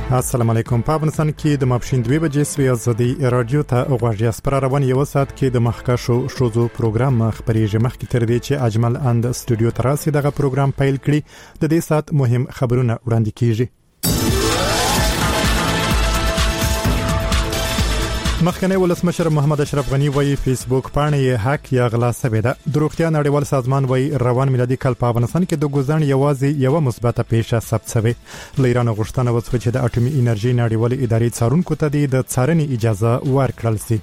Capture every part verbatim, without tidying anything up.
السلام علیکم. په افغانستان کې د ماپښین دوه بجې سوي ازادي رادیو ته غواړي اسپره روان یو ساعت کې د مخکښو شوزو پروګرام خبرېږي. مخکې تر دې چې اجمل اند استودیو تراسي دغه پروګرام پیل کړي د دې ساعت مهم خبرونه وړاندې کیږي. مخکنی ولسمشر محمد اشرف غنی وایي فیسبوک پاڼه یې هک یا غلا شوې ده. د روغتیا نړیوال سازمان وایي روان میلادي کال په افغانستان کې د ګوزن یوازې یو مثبته پیښه ثبت شوه. له ایران غوښتنه وشوه چې د اټومي انرژي نړیوال ادارې څارونکو ته د څارنې اجازه ورکړل شي.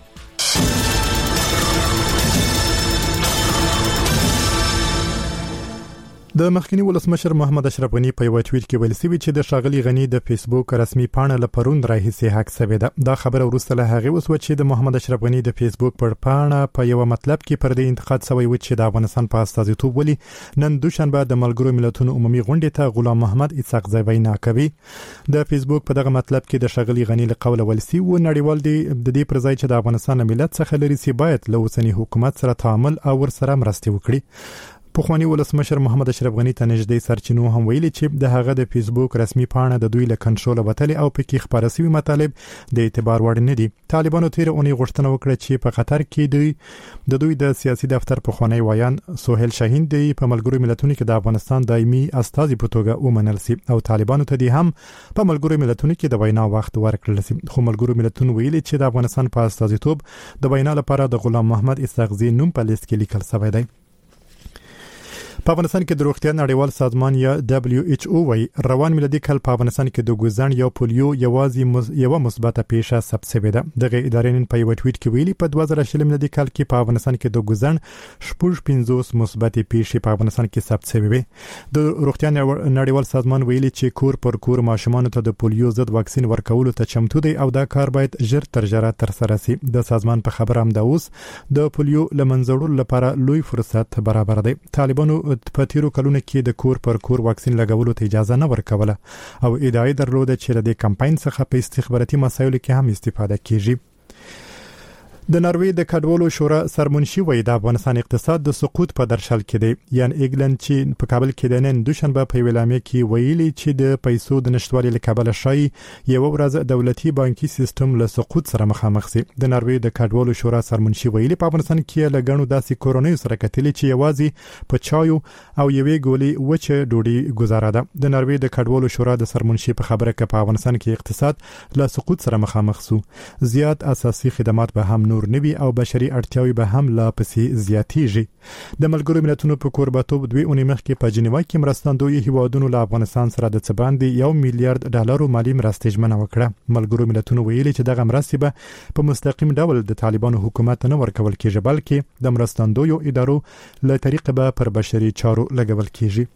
د مخکنی ولسمشر محمد اشرف غنی په یو ټویټ کې ویل شوی چې د ښاغلي غنی د فیسبوک رسمي پاڼه له پروند راهیسې هک شوې ده. دا خبره وروسته له هغه وسوه چې د محمد اشرف غنی د فیسبوک پر پاڼه په یو مطلب کې پر دې انتقاد شوی و چې د افغانستان په استازیتوب ولي نن دوشنبه د ملګرو ملتونو عمومي غونډې ته غلام محمد اسحاق زی وینا کوي. د فیسبوک په دغه مطلب کې د ښاغلي غنی له قوله ویل شوی و نړیوال دی د دې پر ځای چې د افغانستان ملت څخه لري سي باید له اوسنی حکومت سره تعامل او ورسره مرسته وکړي. پخوانی ولسمشر محمد اشرف غنی ته نږدې سرچینو هم ویلي چې د هغه د فیسبوک رسمي پاڼه د دوی له کنټرول وتلې او پکې خبره شوی مطالب د اعتبار وړ نه دي. طالبانو تیر اونۍ غوښتنه وکړه چې په قطر کې دوی د دوی د سیاسي دفتر پخوانی وایان سهیل شاهین دی په ملګرو ملتونو کې د افغانستان دایمي استازي په توګه ومنل شي او طالبانو ته دی هم په ملګرو ملتونو کې د وینا وخت ورکړل شي. خو ملګرو ملتونو ویلي چې د افغانستان په استازیتوب د وینا لپاره د غلام محمد اسحاق زی نوم په لیست کې لیکل شوی دی. په افغانستان کې د روغتیا نړیوال سازمان یا دبليو ایچ او وايي روان میلادي کال په افغانستان کې د ګوزن یا پولیو یوازې مز... یو مثبته پیښه ثبت شوې ده. دغه ادارې نن په یو ټویټ کې ویلي په دوه زره شل میلادي کال کې په افغانستان کې د ګوزن شپږ پنځوس مثبته پیښې په افغانستان کې ثبت شوې وي. د روغتیا نړیوال سازمان ویلي چې کور پر کور ماشومان ته د پولیو ضد واکسین ورکولو ته چمتو دي او دا کار باید ژر تر ژره تر سره شي. د سازمان په خبره هم دا اوس د پولیو لمنځړو لپاره لوی فرصت برابر دی. طالبانو په تیرو کلونو کې د کور پر کور واکسین لګولو ته اجازه نه ورکوله او ادعای درلوده چې د کمپاین څخه په استخباراتي مسایلو کې هم استفاده کیږي. د ناروې د کډوالو شورا سرمنشي وایي د افغانستان اقتصاد د سقوط په درشل کې دی. یان ایګلند چې په کابل کې د نن دوشنبه په ویلامه کې ویلي چې د پیسو د نشټوالي له کبله شای یو ورځ دولتي بانکي سیستم له سقوط سره مخامخ شي. د ناروې د کډوالو شورا سرمنشي ویلي په افغانستان کې لګڼو داسې کورونی سره کتلی چې یوازې په چایو او یوې ګولې وچه ډوډۍ گزاره ده. د ناروې د کډوالو شورا د سرمنشي په خبره کې په افغانستان کې اقتصاد له سقوط سره مخامخ شو. زیات اساسي خدمات به هم نور نوي او بشري اړتیاوي به هم لا پسې زیاتېږي. د ملګرو ملتونو په کورباتوب دوی اونۍ مخکې په جنیوا کې مرستندوی هیوادونو له افغانستان سره د څه باندې یو میلیارډ ډالرو مالی مرستې ژمنه وکړه. ملګرو ملتونو ویلي چې دغه مرستې به په مستقیم ډول د طالبانو حکومت نه ورکول کېږي بلکې د مرستندوی ادارو له طریقې به پر بشري چارو لګول کېږي.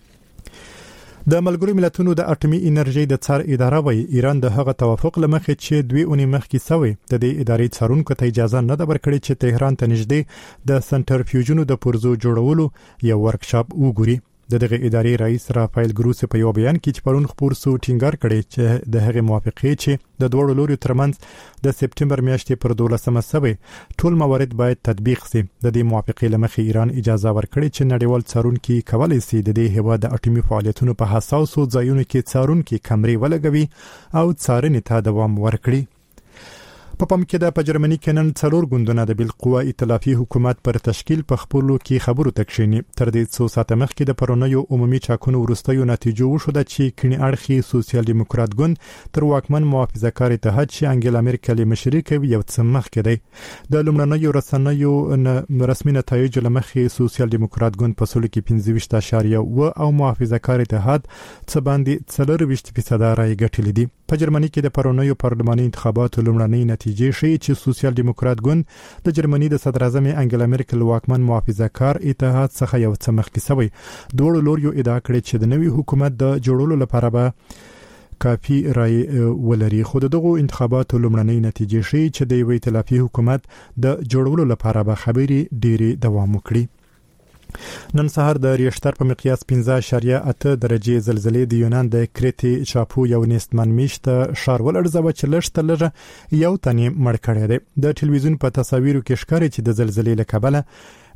د ملګرو ملتونو د اټومي انرژي د څار اداره وایي ایران د هغه توافق لمخې چې دوی اونۍ مخکې سوی د دې ادارې څارونکو ته اجازه نه ده ورکړې چې تهران ته نږدې د سنټرفیوژونو د پرزو جوړولو یو ورکشاپ وګوري. د دغه ادارې رئیس رافایل ګروسی په یو بیان کې چې پرون خبر سو ټینګار کړي چې د هغه موافقه چې د دوه لوري ترمنځ د سپټمبر میاشتې پر دولسمه سوي ټول موارد باید تطبیق شي. د دې موافقه لمخې ایران اجازه ورکړي چې نړیوال څارونکي کولای شي د دې هیواد د اټومي فعالیتونو په حساسو ځایونو کې څارونکي کمرې ولګوي او څارنې ته دوام ورکړي. په پام کې د په جرمني کې نن څلور ګوندونه د بالقوه ائتلافي حکومت پر تشکیل په خپلو کې خبرو تکشینی. تر دې څو ساعته مخکې د پرونیو عمومي چاکونو وروستیو نتیجو وشو د چې کینی اړخي سوسیال دیموکرات ګوند تر واکمن محافظه‌کار اتحاد چې انګلا میرکل مشري کوي یو څه مخکې دی. د لومړنیو رسنیو رسمي نتایج لمخې سوسیال دیموکرات ګوند په سلو کې پنځه ویشت اشاریه و او محافظه‌کار اتحاد څه باندې څلور ویشت فیصد رای ګټلې دي. په جرمني کې د پرونیو پارلماني انتخاباتو لومړنۍ نتیجې ښیي چې سوسیال دیموکرات ګوند د جرمني د صدر اعظم انګلا میرکل واکمن محافظه‌کار اتحاد څخه یو څه مخکې شوی. دوه لوريو ادعا کړې چې د نوي حکومت د جوړولو لپاره به کافي رای ولري. خو دغه انتخاباتو لومړنۍ نتیجې ښیي چې د یو ائتلافي حکومت د جوړولو لپاره به خبرې ډېری دوام وکړي. نن سهار د ریشتر په مقیاس پنځه اعشاریه اته درجه زلزلې د یونان د کریټي چاپو یو نستمن میشته ښار ولړزوه چې لږ تر لږه یو تنې مړ کړی دی. د ټلویزیون په تصاویرو کې ښکاري چې د زلزلې له کبله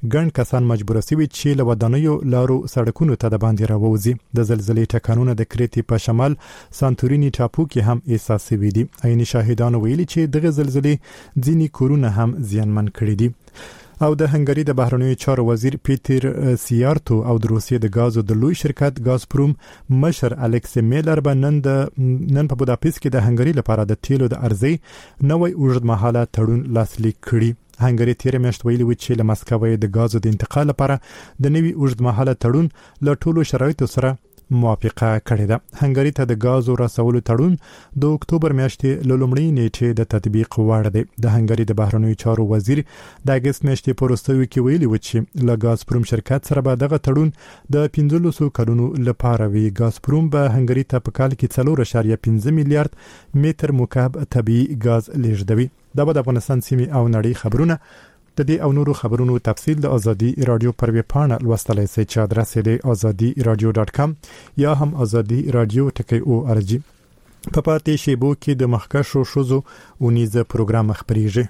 ګڼ کسان مجبور شوي چې له ودانیو لارو سړکونو ته د باندې راووزي. د زلزلې ټکانونه د کریتي په شمال سانتورینی ټاپو کې هم احساس شوي دي. عیني شاهدانو ویلي چې دغه زلزلې ځینې کورونه هم زیانمن کړي دي. او د هنګری د بهرنیو چارو وزیر پیټر سیارتو او د روسیې د غازو د لوی شرکت غازپروم مشر الکس میلر بنن د نن په بوداپست کې د هنګری لپاره د تیلو د ارزي نوې اوږدمهاله تړون لاسلیک کړي. هنګری تیر میاشت ویلي و چې له مسکو د غازو د انتقال لپاره د نوې اوږدمهاله تړون له ټولو شرایطو سره موافقه کړې ده. هنګری ته د غازو رسولو تړون د اکتوبر میاشتې له لومړۍ نیټې د تطبیق وړ دی. د هنګری د بهرنیو چارو وزیر د اگست میاشتې په وروستیو کې ویلي و چې له غازپروم شرکت سره به دغه تړون د پنځلسو کلونو لپاره وي. غازپروم به هنګری ته په کال کې څلور اعشاریه پنځه میلیارډ متر مکعب طبيعي غاز لیږدوي. دا به د افغانستان سیمې او نړۍ خبرونه. د دې او نورو خبرونو تفصیل د ازادي رادیو پر ویب پاڼه لوستلای شئ چې ادرس یې د ازادي رادیو ډاټ کام یا هم ازادي رادیو ټکی او ار جی. په پاتې شیبو کې د مخکښو شوزو اونیزه پروګرام خبريږي.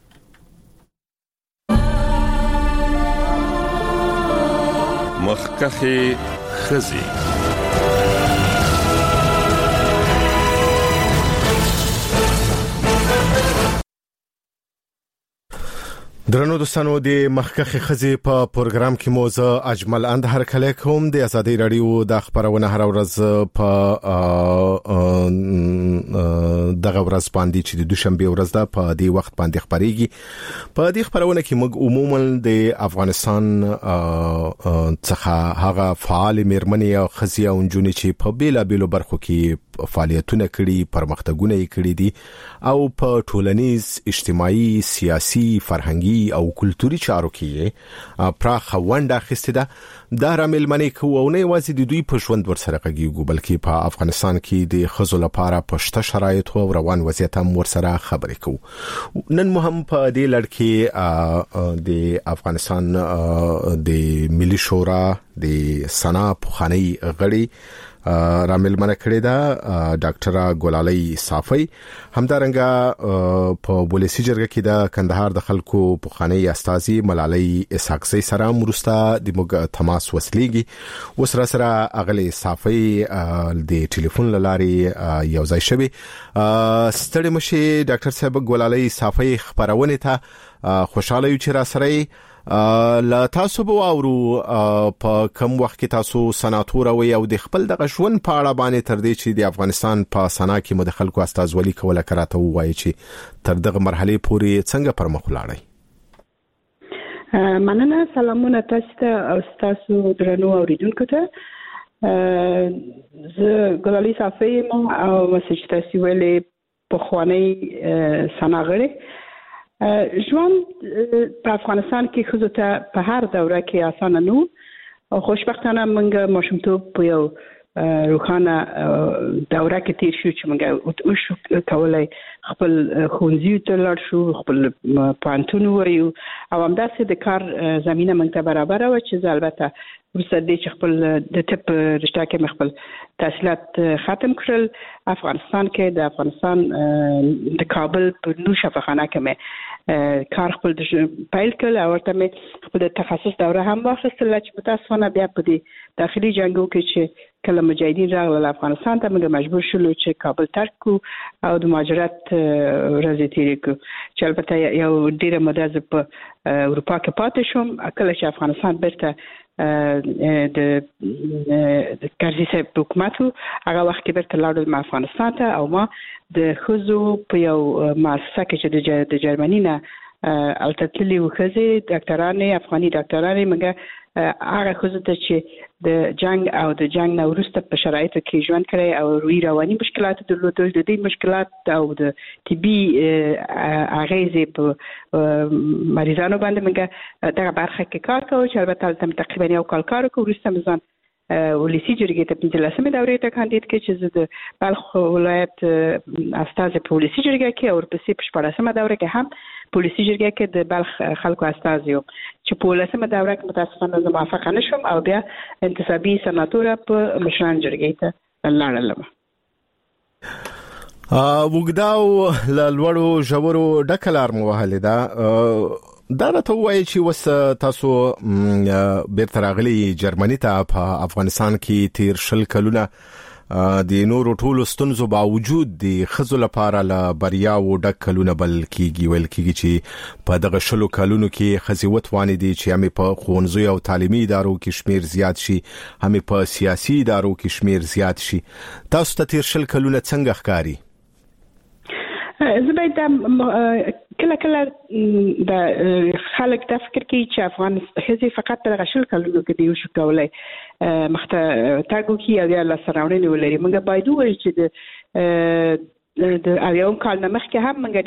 مخکښه خزي درنو دوستانو د مخکخ خزي په پروګرام کې موزه اجمل اند هر کله کوم د ازادي رادیو د خبرونه هر ورځ په دغه ورځ باندې چې د دوشنبه ورځ ده په دې وخت باندې خبريږي. په دې خبرونه کې موږ عموما د افغانستان څخه هغه فعال میرمنې او خزي او جنونې چې په بیلا بیلو برخو کې فعالیتونه کړي، پرمختګونه یې کړي دي او په ټولنیز، اجتماعي، سیاسي، فرهنګي او کلتوري چارو کې پراخ ونډه اخیستې ده. دا رامل منی کو او نه واسي د دوی په ژوند ورسره کېږي، بلکې په افغانستان کې د خزو لپاره پښته شرایط او روان وضعیت هم ورسره خبرې کوو. نن مهم په دې لړ کې د افغانستان د ملي شورا د سنا پخانی غړي رامل منه کړی دا ډاکټر ګلالۍ صافی، همدارنګه په ولسی جرګه کې د کندهار د خلکو پخانی استاذي ملالۍ اسحاقزی سره مرسته د موږ تماس وسلیږي. وسره سره اغلی صافی د ټلیفون لاري یو ځای شوی. ستړي مشي ډاکټر صاحب ګلالۍ صافی خبرونه ته خوشاله یو چې را سره لا تاسو به اورو په کوم وخت کې تاسو سناتور او یو د خپل د غشون په اړه باندې تر دې چې د افغانستان په سنا کې مد خلکو استازولي کوله کراته وایي چې تر دغه مرحله پورې څنګه پر مخ لاړی. مننه، سلامونه تاسو ته او تاسو درنو اوریدونکو ته. زه ګلالۍ صافی مو او مسج تاسو ویلې په خوانی سنا غړي. ژوند په افغانستان کې خزو ته په هر دوره کې اسانه نو. خوشبختانه موږ ماشومتوب په یو روخانه دوره کې تیر شو چې موږ وشو کولای خپل خونځي ته لاړ شو، خپل پانتون وایو او همداسې د کار زمينه موږ ته برابر و چې البته ورسره د خپل د ټپ رشتہ کې خپل تحصیلات ختم کړل. افغانستان کې د افغانستان د کابل په نو شفاخانه کې مې کار خپل د پایل کړل او ورته مې خپل تخصص دوره هم واخیستل چې متاسفانه بیا په دې داخلي جنگو کې چې کله مجاهدین راغلل افغانستان ته موږ مجبور شولو چې کابل ترک کو او د مهاجرت ورځې تیرې کو چې البته یو ډیره مده په اروپا کې پاتې شوم. کله چې افغانستان بیرته د د کارزي صاحب حکومت هغه وخت کې بیرته لاړم افغانستان ته او ما د خزو په یو مؤسسه کې چې د جرمني نه التتلي وخزي ډاکټرانې افغاني ډاکټرانې موږ هغه خزو ته چې د جنگ او د جنگ نه وروسته په شرایطو کې ژوند کړی او روحي رواني مشکلات درلودل، د دې مشکلات او د طبي اغیزې په مریضانو باندې موږ دغه برخه کې کار کوو چې البته تم تقریبا یو کال کار کوو. وروسته مزان ولسی جرګې ته پنځلسمه دورې ته کاندید کې چې زه د بلخ ولایت استاد په ولسی جرګه کې او ورپسې په شپږمه دوره کې هم په ولسی جرګه کې د بلخ خلکو استاد یو چې په ولسمه دوره کې متاسفانه زه موافقه نشم او بیا انتصابي سناتور په مشران جرګې ته لاړم. وګداو لړوړو جوړو ډکلار مو وهل دا دا راته وایي چې وس تاسو بیرته راغلي جرمني ته په افغانستان کې تیر شل کلونه د نورو ټولو ستونزو باوجود د خزو لپاره ل بریا او ډک کلونه بل کیږي ویل کیږي چې په دغه شلو کلونو کې خزیوت وانه دي چې هم په خونځو او تعلیمي ادارو کې شمیر زیات شي هم په سیاسي ادارو کې شمیر زیات شي. تاسو ته تیر شل کلونه څنګه ښکاري؟ زبیده کله کله د خلک د فکر کوي چې افغان هزي فقط د غشل کلونو کې دی شو کولای مخته تاګو کې یا له سراوړنې ولري. موږ باید وایو چې د د اویاوم کال نه مخکې هم موږ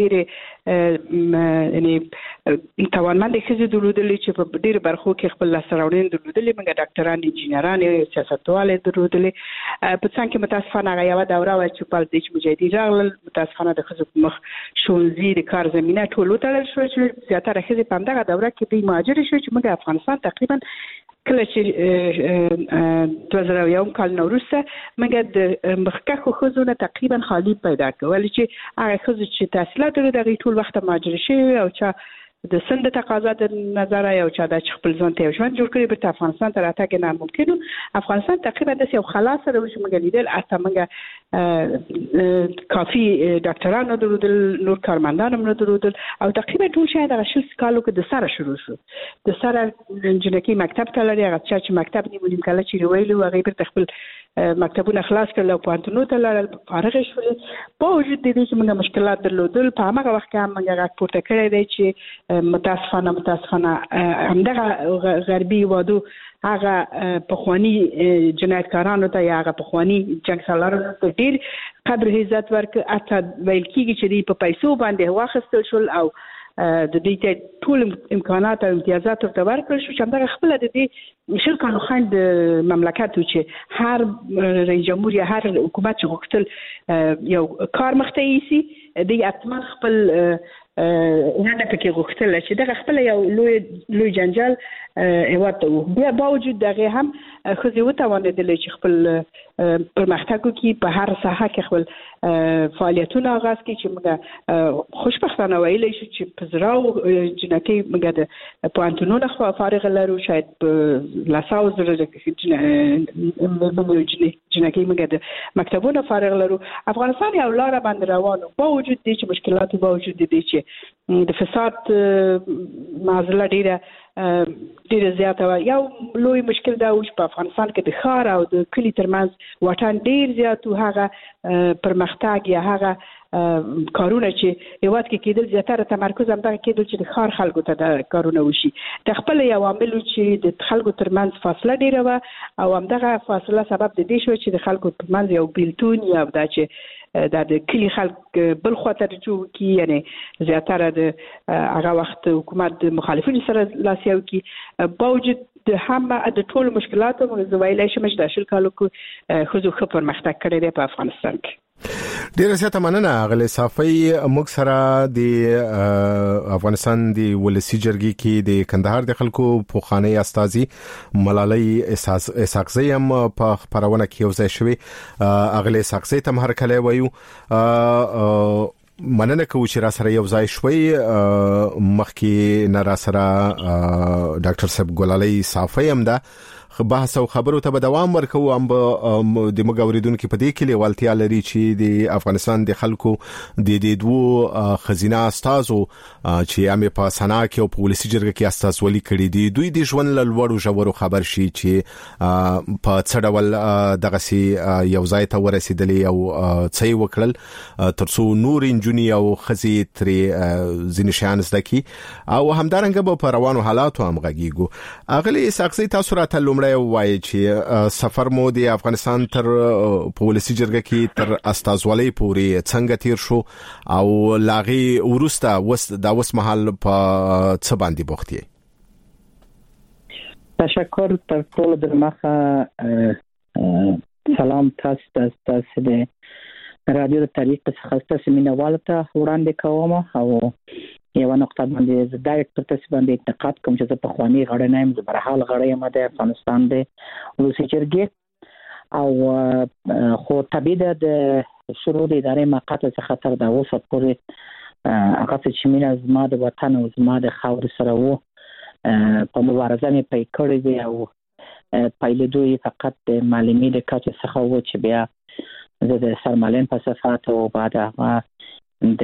ډېر یعنی توانمند خزي درلودلې چې په ډېر برخو کې خپل سراوړنې درلودلې. موږ ډاکټران انجینران سیاستوال درلودلې. په څنګه کې متاسفانه هغه یو دوره و چې په دې کې مجاهدین راغلل. متاسفانه د خزو مخ شونزي د کار زمينه ټول وتړل شو چې زیاتره خزي په دغه دوره کې د مهاجر شو چې موږ افغانستان تقریبا کله چې دوه زره یو کال نوروسه موږ د مخکخو خزونه تقریبا خالی پیدا کول چې هغه خزو چې تحصیلات لري دغه ټول وخت مهاجر شي او چې د سند تقاضا د نظر یو چا د خپل ځان ته ژوند جوړ کړي په افغانستان ته راتګ نه ممکن. افغانستان تقریبا د یو خلاص سره چې موږ لیدل اته موږ کافي ډاکټرانو درلودل نور کارمندان هم درلودل او تقریبا ټول شاید د شل کالو کې د سره شروع شو. د سره جنکی مکتب ته لري هغه چې مکتب نیولم کله چې ویلو هغه پر خپل مکتبونه خلاص کړل او پانتونو ته لاړل فارغ شول. په وجود دي چې موږ مشکلات درلودل په هغه وخت کې موږ هغه پورته کړی دی چې متاسفانه متاسفانه همدغه غربي وادو هغه په خواني جنایتکارانو ته یا هغه په خواني جنگ سالارانو ته ډیر قدر عزت ورک اته ویل کیږي چې دی په پیسو باندې واخیستل شول او د دې ته ټول امکانات او امتیازات ورته ورکړل شو چې همدغه خپل د دې شل کالو خند مملکت چې هر رئیس جمهور یا هر حکومت چې غوښتل یو کار مخته یې د اتمن خپل نه پکې غوښتل چې دغه خپل یو لوی لوی جنجال ایواته بیا باوجود دغه هم خو زه وتوانیدل چې خپل پرمختګ کوي په هر ساحه کې خپل فعالیتونه آغاز کړي چې موږ خوشبختانه ویلای شو چې په زراو جنکی موږ د پوانتونو خو فارغ لرو شاید په لاساو زره جنکی موږ د مکتبونو فارغ لرو. افغانستان یو لار باندې روانو باوجود دي چې مشکلات باوجود دي چې د فساد معضله ډیره ډیره زیاته یو لوی مشکل دا و چې په افغانستان کې د ښار او د کلي ترمنځ واټن ډیر زیات و. هغه پرمختګ یا هغه کارونه چې یو وخت کې کېدل زیاتره تمرکز هم دغه کېدل چې د ښار خلکو ته د کارونه وشي. د خپل یو عامل چې د خلکو ترمنځ فاصله ډیره و او همدغه فاصله سبب د دې شو چې د خلکو ترمنځ یو بیلتون یا دا چې دا د کلی خلک بل خاطر جوړ کی یعنی زیاتره د هغه وخت حکومت د مخالفینو سره لاسیو کی باوجود د هم د ټول مشکلاتو مزویلای شمه د شل کالو کو خزو خبر پرمختګ کړی دی په افغانستان کې. ډیره زیاته مننه غلې صافي. موږ سره د افغانستان د ولسی جرګې کې د کندهار د خلکو پوخانی استاذي ملالۍ اسحاقزی هم په خبرونه کې یو ځای شوی. غلې اسحاقزی ته هر کله وایو مننه کوم چې را سره یو ځای شوي. مخکې نه را سره ډاکټر صاحب ګلالي صافي هم ده بحث او خبرو ته به دوام ورکو. هم د مګوریدونکو په دې کې لیوالتیا لري چې د افغانستان د خلکو د دې دوه خزینه استادو چې هم په سنا کې او په ولسی جرګه کې استازولي کړي دي دوی د ژوند لوړو ژورو خبر شي چې په څډول دغه سي یو ځای ته ورسېدلې او څي وکړل ترڅو نور انجونی او خزي ترې زینشان زدکی او همدارنګه په روانو حالاتو هم غږیږو. اغلی ساقسي تاسو راته لومړی وایي چې سفر مو د افغانستان تر پولیسي جرګه کې تر استازولۍ پورې څنګه تیر شو او لاغي ورسته وس دا وس محل په څه باندې بوخت یې؟ تشکر تر ټولو د مخه سلام تاسو تاسو د رادیو د تاریخ څخه تاسو مینوال ته وړاندې کوم او یو نقطه باندې د ډایرکټ پر تاسو باندې انتقاد کوم چې په خواني غړی نه یم زه برحال غړی یم د افغانستان د ولسی جرګې او خو طبيعه د شروع د ادارې مقاطع څخه تر دا اوسه پورې هغه چې مینه زما د وطن او زما د خاور سره وو په مبارزه مې پای کړی دی او پایله دوی فقط د معلومي د کاټ څخه وو چې بیا زه د سرمالین په صفات او بعد هغه د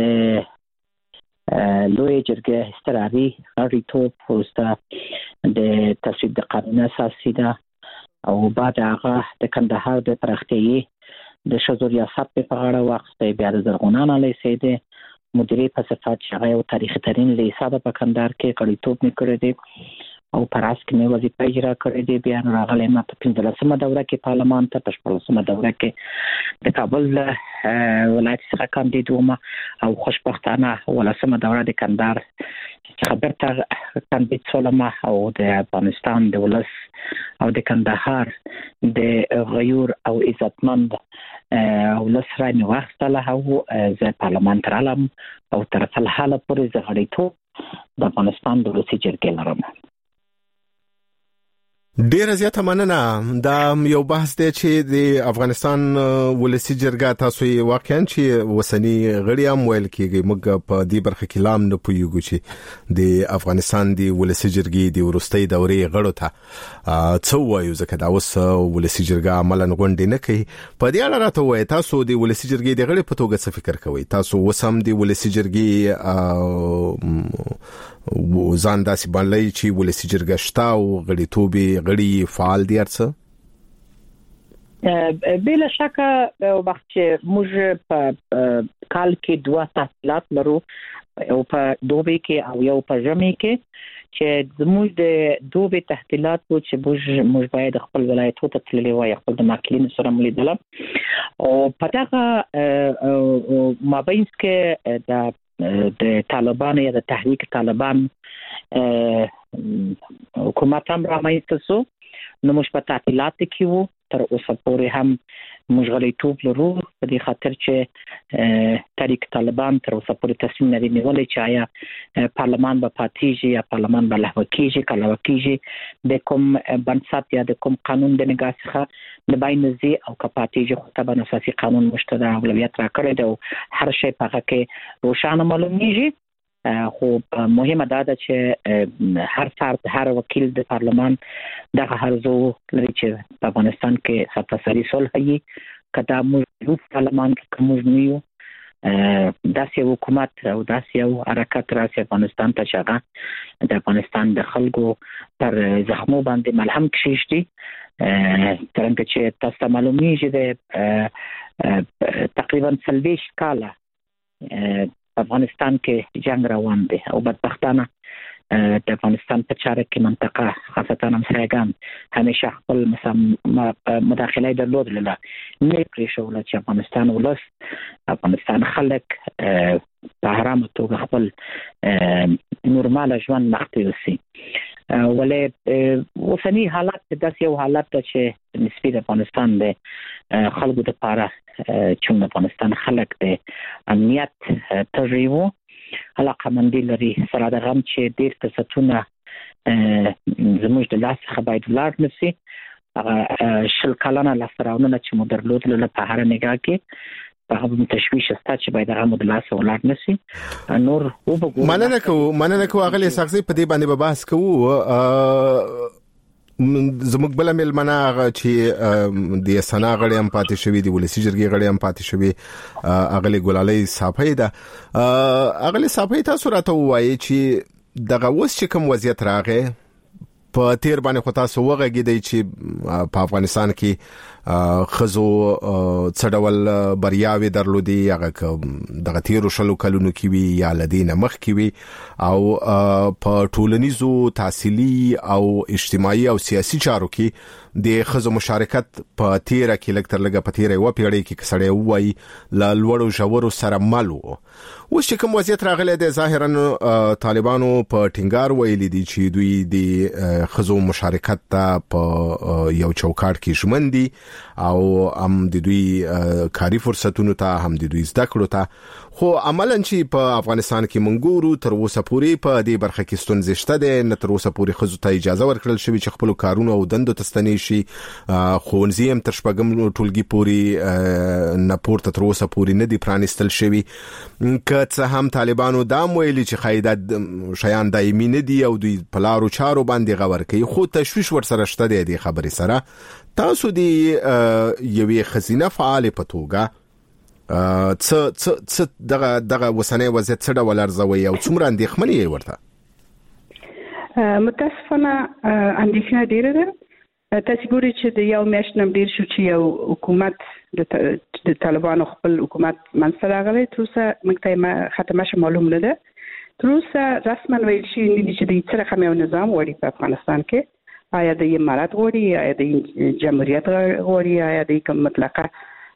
لوی جرګه استراري غړیتوب پوسټه د تصویب د قانون اساسي ده او بعد هغه د کندهار د پرختي د شذو ریاست په غاړه وخت بیا د زرغونان علی سیده مدیری په صفات شغه او تاریخي ترين لیسا په کندهار کې غړیتوب میکړی دی او پراس کې مې وظیفه اجرا کړې دي بیا راغلی ما په پنځلسمه دوره کې پارلمان ته په شپږلسمه دوره کې د کابل ولایت څخه کاندید وم او خوشبختانه ولسمه دوره د کندهار خبر ته کاندید شوم او د افغانستان د ولس او د کندهار د غیور او عزتمند او لسره نو واخستله او د پارلمان ترالم او تر څل حاله پورې زغړیتو د افغانستان د ولسی جرګې لرم. ډیر زیاته مننه. دا یو بحث دی چې د افغانستان ولسی جرګه تاسو یې واقعا چې وسنی غړي هم ویل کېږي موږ په دې برخه کې لام نه پویګو چې د افغانستان د ولسی جرګې د ورستۍ دورې غړو ته څو وایو ځکه دا اوس ولسی جرګه عملاً غونډې نه کوي. په دې اړه راته وایي تاسو د ولسی جرګې د غړي په توګه څه فکر کوئ؟ تاسو وسم د ولسی جرګې ځان داسې باندې چې ولسی جرګه شتا او غړي توبې غړي فعال دي ارڅه بلا شک وخت چې موږ په کال کې دوه تحصیلات لرو او په دوبه کې او یو په ژمي کې چې زموږ د دوبه تحصیلات و چې موږ باید خپل ولایتو ته تللی وای خپل د ماکلین سره ملیدل او په دغه مابینس کې د د طالبان یا د تحریک طالبان حکومت هم رامنځته شو نو موږ په تعطیلات کې وو تر اوسه پورې هم موږ غړیتوب لرو په دې خاطر چې تحریک طالبان تر اوسه پورې تصمیم نه دی نیولی چې آیا پارلمان به پاتېږي یا پارلمان به لغوه کېږي که لغوه کېږي د کوم بنسټ یا د کوم قانون د نګاه څخه د بین ځي او که پاتېږي خو طبعا اساسي قانون موږ ته د اولویت راکړی دی او هر شی په هغه کې روښانه معلومیږي. خو مهمه دا ده چې هر فرد هر وکیل د پارلمان دغه هرزو لري چې په افغانستان کې سپاسري صلح وي کدا موږ یو پارلمان کې کوم یو داسې حکومت او داسې یو حرکت راځي افغانستان ته شغه د افغانستان د خلکو پر زخمو باندې ملهم کشيشتي ترڅو چې تاسو معلومیږي د تقریبا سلبیش کاله افغانستان کې جنگ روان دی او بدبختانه د افغانستان په چاره کې منطقه خاصتا همسایگان همیشه خپل مداخله درلودله نه پرې شوله چې افغانستان ولس افغانستان خلک په آرامه توګه خپل نورمال ژوند مخته یوسي ولې اوسنی حالات داسې یو حالت ده چې نسبی د افغانستان د خلکو لپاره چې افغانستان خلک د امنیت تجربه علاقه مندي لري سره د غم چې ډیر فرصتونه زموږ د لاس څخه باید ولار نشي شل کلانه لاسراونه چې مو درلودل په هر نگاه کې په هغه تشویش است چې باید هغه د لاس ولار نشي نور وبګو مننه کو مننه کو اغلی ساغزي په دې باندې به بحث کوو. زموږ بل ملمنه چې د سنا غړي هم پاتې شوی دی ولسی جرګې غړي هم پاتې شوی اغلی ګلالي صافي ده اغلی صافي تاسو راته وایي چې دغه اوس چې کوم وضعیت راغی په تیر باندې خو تاسو وغږیدئ چې په افغانستان کې خزو څډول بریاوي درلودي هغه دغه تیرو شلو کلونو کې وی یا لدینه مخ کې وی او په ټولنیزو تحصیلي او اجتماعي او سیاسي چارو کې د خزو مشارکت په تیر کې لکتر لګه په تیر یو پیړۍ کې کسړې وای لا لوړو ژورو سره مالو اوس چې کوم وضعیت راغلی دی ظاهرا طالبانو په ټینګار ویلي دي چې دوی د خزو مشارکت ته په یو چوکاټ کې ژمن دي او هم د دوی کاری فرصتونو ته هم د دوی زده کړو ته خو عملاً چې په افغانستان کې منګورو تر اوسه پورې په دې برخه کې ستونزې شته ده، نه تر اوسه پورې خزو ته اجازه ورکړل شوې چې خپل کارونه او دندو ته ستنې شي. ښوونځي هم تر شپږم ټولګي پورې نه پورته تر اوسه پورې نه دي پرانیستل شوي. که څه هم طالبانو دا ویلي چې قاعده شیان دایمي نه دي او دوی په لارو چارو باندې غور کوي، خو تشویش ورسره شته دی د خبرې سره. تاسو دی یوې خزینه فعال په توګه څه څه څه دغه دغه وسنۍ وضعیت څه ډول ارزوي او څومره اندېښمنې یې ورته؟ متاسفانه اندېښنه ډېره ده. تاسو ګورئ چې د یو میاشت نه ډېر شو چې یو حکومت د طالبانو خپل حکومت منځته راغلی، تر اوسه موږ ته ختمه شوه معلوم نه ده. تر اوسه رسما ویل شوي نه دي چې د څه رقم یو نظام غواړي په افغانستان کې. آیا د امارات غواړي، آیا د جمهوریت غواړي، آیا د کوم مطلقه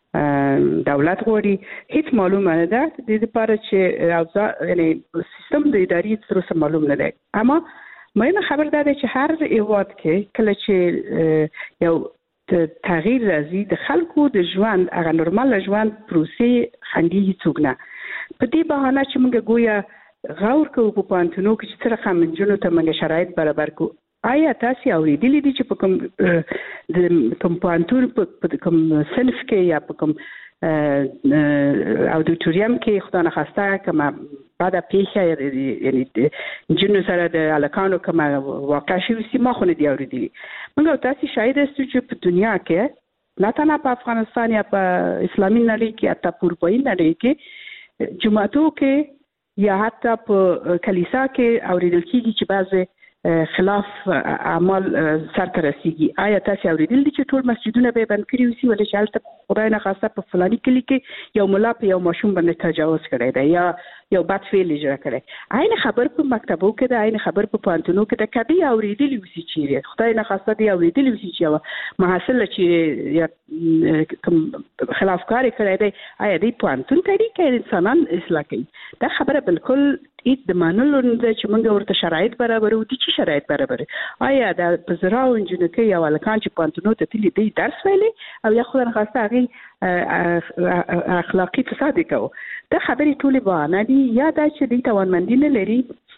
دولت غواړي، هیڅ معلومه نه ده. د دې لپاره چې یعنی سیستم د ادارې تر اوسه معلوم نه دی. اما مهمه خبر ده چې هر هیواد کې کله چې یو تغییر راځي د خلکو د ژوند هغه نورمال ژوند پروسې خنډي څوک نه. په دې بهانه چې موږ ګویا غور کوو په پانتونو کې چې سره خمنجونو ته موږ شرایط برابر کوو. آیا تاسو اوریدلی دي چې په کوم د کوم پانتون په کوم صنف کې یا په کوم اودیټوریم کې خدای نه خواسته کومه بعد پیښه یعنی جنو سره د الکانو کومه واقع شوی سی ما خو نه دی اوریدلی. موږ تاسو شاید است چې په دنیا کې نه تنها په افغانستان یا په اسلامي نړۍ کې یا په اروپایي نړۍ کې جماعتو کې یا حتی په کلیسا کې اوریدل کیږي چې بعضی خلاف اعمال سر ته رسیږي. آیا تاسو اوریدل دي چې ټول مسجدونه به بند کړي وي ولې چې هلته خدای نه خواسته په فلاني کلی کې یو ملا په یو ماشوم باندې تجاوز کړی دی یا یو بد فعل اجرا کړی؟ عین خبر په مکتبو کې ده، عین خبر په پانتونو کې ده. کدی اوریدلی وسی چې خدای نه خواسته دی اوریدلی وسی چې محصل چې یا کوم خلافکاری کړی دی آیا دی پانتون تحریک کوي انسانان اصلاح کوي؟ دا خبره بالکل اې د منلو نه چې موږ ورته شرایط برابرو. دي چې شرایط برابر آیا د بزراو انجنیری یا ولکان چې پانتونو ته تللی دی درس ویلي او یا خدای نه خواسته هغه اخلاقی فساد کوي؟ دا خبرې ټولې بهانه دي. یا دا چې دوی توانمندي نه لري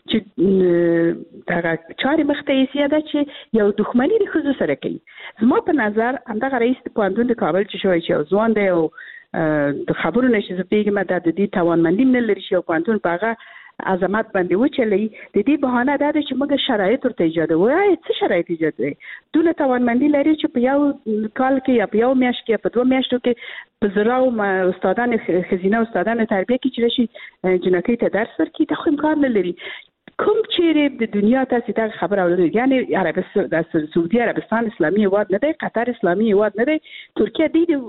چې دا چارې مخته یې دا چې یو دښمني د ښځو سره کوي. زما په نظر همدغه رئیس پوهنتون د کابل چې شوی چې یو ځوان دی او د خبرو نه چې زه پوهېږم دا د دې توانمندي نه لري چې یو پوهنتون په هغه عظمت باندې وچلي. د دې بهانه دا ده چې موږ شرایط ورته ایجادوو. آیا څه شرایط ایجادوي؟ دونه توانمندي لري چې په یو کال کې یا په یو میاشت کې په دوه میاشتو کې په زراو استادان ښځینه استادان تربیه کې چې شي جنکۍ ته درس ورکړي، دا خو امکان نه لري. کوم چیرې د دنیا تاسو ته خبر اورئ؟ یعنی عربستان د سعودي عربستان اسلامي هیواد نه دی، قطر اسلامي هیواد نه دی، ترکیه دی د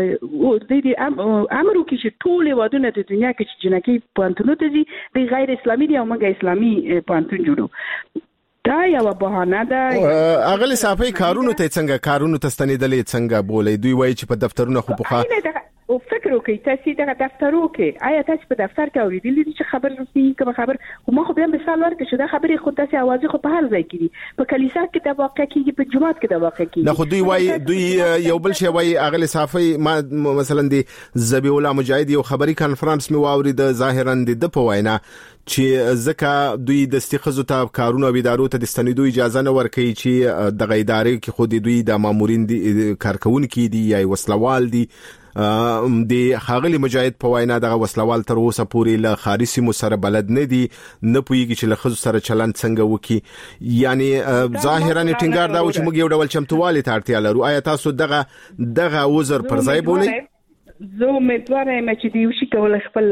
د امر کې چې ټول هیوادونه د دنیا کې چې جنکۍ پوهنتونو ته ځي د غیر اسلامي دی او موږ اسلامي پوهنتون جوړو. دا یو بهانه ده. اغلی صافي کارونو ته څنګه کارونو ته ستنېدلې څنګه بولې؟ دوی وایي چې په دفترونو خو په او فکر وکړئ تاسو دغه دفترو کې آیا تاسو په دفتر کې اوریدلی دي چې خبر رسمي کوم خبر؟ خو ما خو بیا مثال ورکړم چې دا خبرې خو تاسو اوازې خو په هر ځای کې دي، په کلیسا کې دا واقع کیږي، په جماعت کې دا واقع کیږي. نه خو دوی وایي دوی یو بل شی وایي. اغلی صافي ما مثلا دی ذبیح الله مجاهد یو خبري کانفرنس می واورید ظاهرا د په وینا چې ځکه دوی د استخزو ته کارونه او ادارو ته د ستنېدو اجازه نه ورکوي چې د غیداري کې خو دوی د مامورین دي کارکونکي دي یا وسلوال دي. د خاغلی مجاهد په وینا دغه وسلوال تر اوسه پورې له خارسي مو سره بلد نه دي، نه پوهیږي چې له خزو سره چلند څنګه وکي. یعنی ظاهرا ټینګار دا و چې موږ یو ډول چمتووالي ته اړتیا لرو. آیا تاسو دغه دغه وزر پر ځای بولئ؟ زه امیدواره یم چې دی وشي کول خپل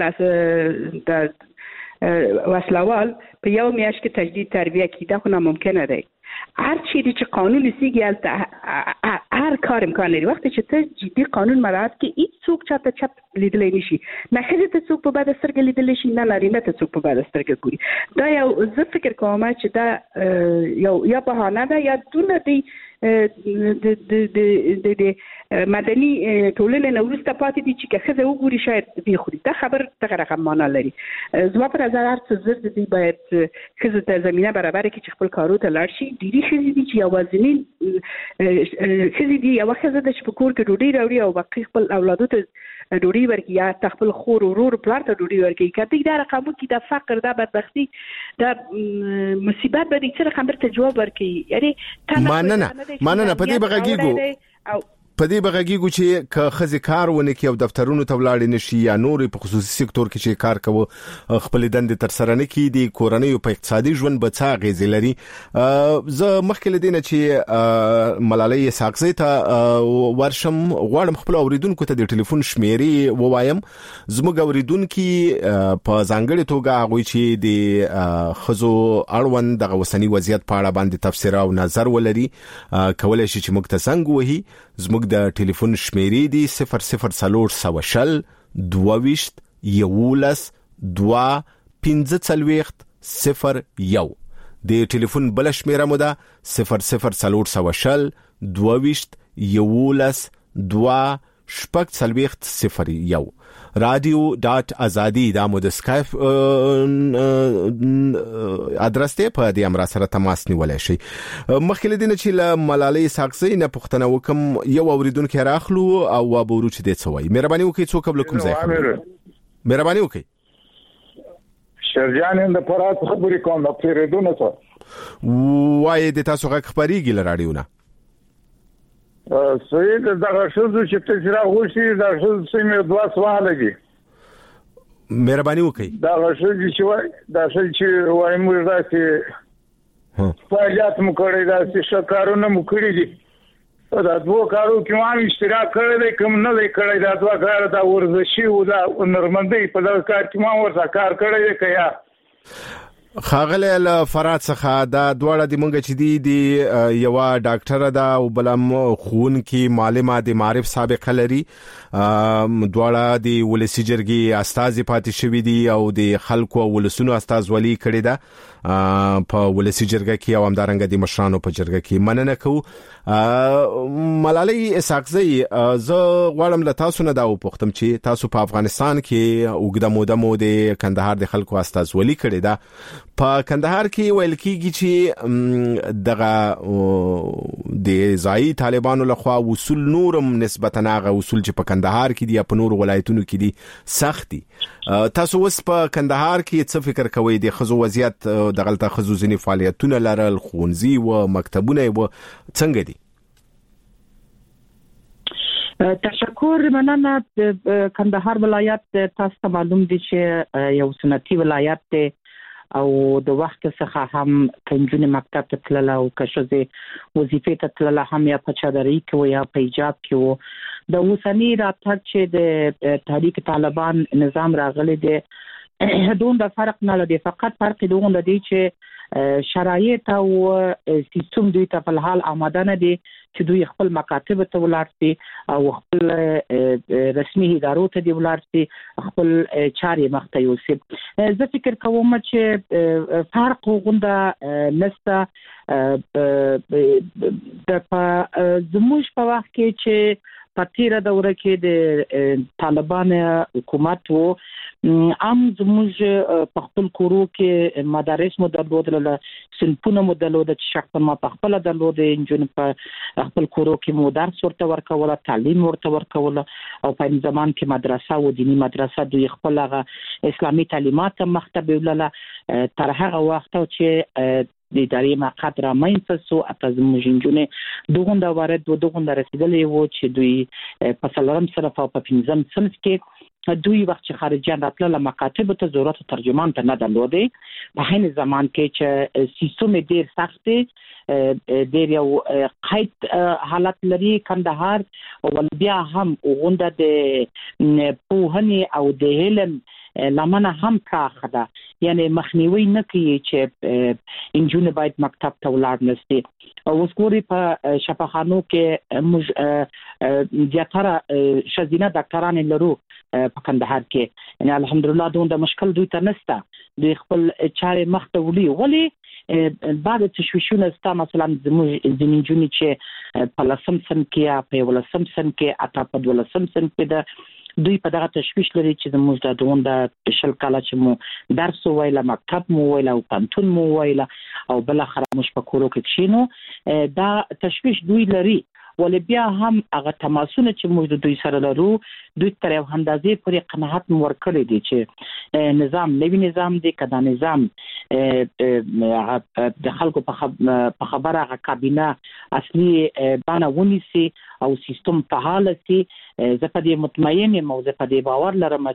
د وسلوال په یو میاشت کې تجدید تربیه کړي. دا خو ناممکنه دی. هر چیزی چې قانون سیږي البته هر کار امکان لري. وقتی چې ته جدي قانون مراعات کې هیڅ څوک چاته چپ لیدلای نشي، نه ښځه ته څوک په بد سترګه لیدلی شي، نه نارینه ته څوک په بد سترګه ګوري. دا یو زه فکر کوم چې دا یو یا بهانه ده یا دونه دی د د د مدني ټولنې نو وروسته پاتې دي چې که څه وګوري شاید به خوري دا خبر څنګه رقم معنا لري. زما پر نظر هر څه زر دي باید څه ته زمينه برابر کړي چې خپل کارو ته لاړ شي. ډېری ښځې دي چې یوازینی ښځې دي یو ښځه د شپکور کې ډوډۍ راوړي او باقي خپل اولادو ته ډوډۍ ورکړي یا خپل خور ورور پلار ته ډوډۍ ورکړي. کله دا رقم کې د فقر د بدبختی د مصیبت به دې څه خبر ته جواب ورکړي. یعنی ماننه ماننه په دې بغاګیګو په دې بغاګیګو چې که خزي کار ونه کې او دفترونو ته ولاړ نشي یا نور په خصوصي سکتور کې چې کار کوي خپل دند تر سره نه کې دي کورنۍ په اقتصادي ژوند به څه غیزي لري. زه مخکې لدینه چې ملالۍ ساقزي ته ورشم غواړم خپل اوریدونکو ته د ټلیفون شمیرې ووایم. زموږ اوریدونکو په ځانګړي توګه هغه چې د خزو اړوند د وسنی وضعیت په اړه باندې تفسیر او نظر ولري کولای شي چې موږ ته څنګه وਹੀ. زموږ د ټلیفون شمیرې دي صفر صفر صفر سوشل دوويشت یولس دوا پنځه څلويخت صفر یو. د ټلیفون بل شمیره مو ده صفر صفر صفر سوشل دوويشت یولس دوا شپږ څلويخت صفر یو. رادیو ډاټ ازادي دا مو د سکایپ ادرس ته په دې امر سره تماس نیولای شي. مخکې دینه چې له ملالۍ ساقزي نه پښتنه وکم یو اوریدونکو راخلو او وبورو چې دې څوي. مهرباني وکړئ څوک قبل کوم ځای مهرباني وکړئ. شرجان د پرات خبرې کوم د پیریدونه څه وای د تاسو غږ خبريږي له رادیو نه سید دغه شوزو چې تجربه وشي دا شوزو سیمه دوا سوال دي. مهرباني وکړئ. دا شوزو چې وای دا شوزو چې وای موږ راځي فعالیت مو کړی دا چې شکارونه مو کړی دي دا دوه کارو کې ما اشتراک کړی دی کوم نه دی کړی دا دوه کار دا ورزشي او دا نرمندۍ په دا کار کې ما ورته کار کړی دی کیا خاغله ل فرات څخه دا دواړه د مونږ چې دی دی یو ډاکټر دا او بلم خون کې معلمه د معرف سابقه لري. دواړه د ولسی جرګي استاد پاتې شوی دي او د خلکو ولسونو استاد ولی کړی دا په ولسی جرګه کې او همدارنګ د مشرانو په جرګه کې مننه کوو. ملالۍ ساقزي زه غواړم له تاسو نه دا وپوښتم چې تاسو په افغانستان کې وګړه موده مو د کندهار د خلکو استاد ولی کړی دا په کندهار کې ویل کیږي چې دغه د ځای طالبانو لخوا وصول نورم نسبتا هغه وصول چې په کندهار کې دي په نور ولایتونو کې دي سخت دي. تاسو اوس په کندهار کې څه فکر کوئ د خزو وضعیت د غلطه خزو ځینې فعالیتونه لرل خونځي او مکتبونه و څنګه دي؟ تشکر مننه. کندهار ولایت تاسو معلوم دي چې یو سنتي ولایت دی او د وخت څخه هم کنجونه مکتب ته تلله او کښځه وظیفه ته تلله هم یا په چادرۍ کې یا په حجاب کې وو. د اوسنی راتګ چې د تحریک طالبان نظام راغلی دی دوم د فرق نه لري فقط فرق دوم د دې چې شرایط او سیستم دوی ته په حال آماده نه دي چې دوی خپل مکاتب ته ولاړ شي او خپل رسمي ادارو ته دی ولاړ شي خپل چارې مخته یوسي. زه فکر کوم چې فرق غونډه نسته د زموږ په وخت کې چې پاتیره دوره کې د طالبان حکومت وو ام زموږ په خپل کورو کې مدارس مو درلودل سنپونه مو درلودل چې شخصا ما په خپل درلودل انجن په خپل کورو کې مو درس ورته ورکول تعلیم ورته ورکول او په زمان کې مدرسه او دینی مدرسه دوی خپل هغه اسلامي تعلیمات مختبه ولله تر هغه وخت چې د ادارې مقعد را مینځو اته زموږ دوغونده وارد و دوغونده رسیدلې وو چې دوی په څلورم صنف او په پنځم صنف کې دوی وخت چې خارجيان راتلل مکاتب ته ضرورت ترجمان ته نه درلودې په هغه زمان کې چې سیستم ډیر سخت ډیر یو قید حالت لري کندهار او بیا هم غونډه د پوهنې او د علم لمنه هم پراخه ده یعنی مخنیوي نه کوي چې انجونه باید مکتب ته ولاړ نشي او اوس ګوري په شفاخانو کې موږ زیاتره شزینه ډاکټران لرو په کندهار کې یعنی الحمدلله دوی د مشکل دوی ته نشته دوی خپل چارې مخته وړي ولی بعد تشویشونه ستا مثلا زموږ ځینې نجونې چې په لسم صنف کې یا په یولسم صنف کې اته په دولسم صنف کې ده دوی په دغه تشویش لري چې زموږ د دغونده شل کاله چې مو درس وویله مکتب مو وویله او پوهنتون مو وویله او بالاخره موږ په کورو کې کښېنو دا تشویش دوی لري ولې بیا هم هغه تماسونه چې موږ د دوی سره لرو دوی تر یو اندازې پورې قناعت مو ورکړی دی چې نظام نوی نظام دی که دا نظام د خلکو په خبره هغه کابینه اصلي بڼه ونیسي او سیستم فعال شي زه په دې مطمئن یم او زه په دې باور لرم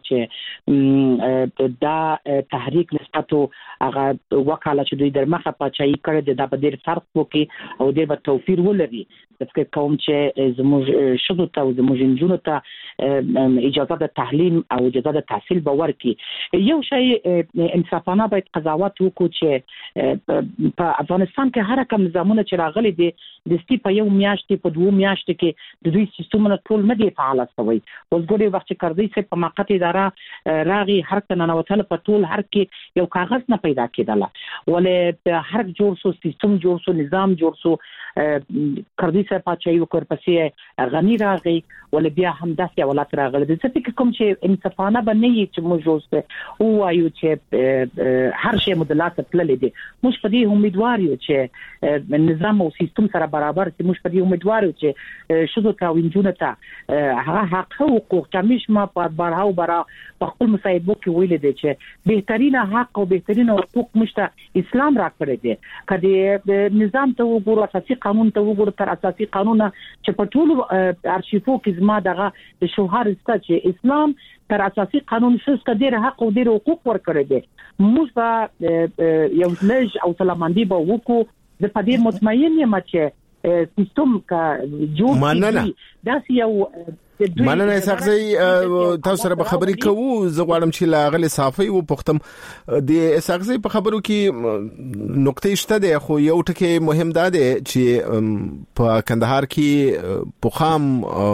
چې دا تحریک نسبتو هغه وکاله چې دوی در مخه پاچاهي کړې ده دا به ډېر فرق وکړي او ډېر به توفیر ولري فکر کوم چې زموږ ښځو ته او زموږ نجونو ته اجازه د تعلیم او اجازه د تحصیل به ورکړي یو شی انصافانه باید قضاوت وکړو چې په افغانستان کې هر کوم نظامونه چې راغلي دي د ستی په یو میاشتې په دوه میاشتې کې د دوی سیستمونه ټول نه دي فعال شوي اوس ګوري وخت چې کردی چې په موقت اداره راغي هر څه ننوتل په ټول هر کې یو کاغذ نه پیدا کېدله ولې هر جوړ شو سیستم جوړ شو نظام جوړ شو کردی چې پاتې یو کور پسې غنی راغی ولې بیا هم داسې ولات راغله د څه فکر کوم چې انصافانه باندې چې موږ اوس او وایو چې هر شی مدلات تللی دي موږ په دې امیدوار یو چې نظام او سیستم سره برابر چې موږ په دې امیدوار یو چې شذو ته وینجونه ته هغه حق حقوق کمیش ما په بارها او برا په خپل مصاحبو کې ویل دي چې بهترینه حق او بهترینه حقوق مشته اسلام را کړی دی کله نظام ته وګورو اساسي قانون ته وګورو تر اساسي قانون چې په ټول ارشیفو کې زما دغه د شوهر ست چې اسلام تر اساسي قانون څخه ډېر حق او ډېر حقوق ورکړي دي موږ به یو لږ او سلاماندي به وکړو د پدې مطمئن یم چې سیستم کا جوړ داسې یو مننه ساقزي تاسو سره به خبرې کوو زه غواړم چې لاغله صافي و پختم د ساقزي په خبرو کې نقطې شته ده خو یو ټکی مهم ده چې په کندهار کې پوخام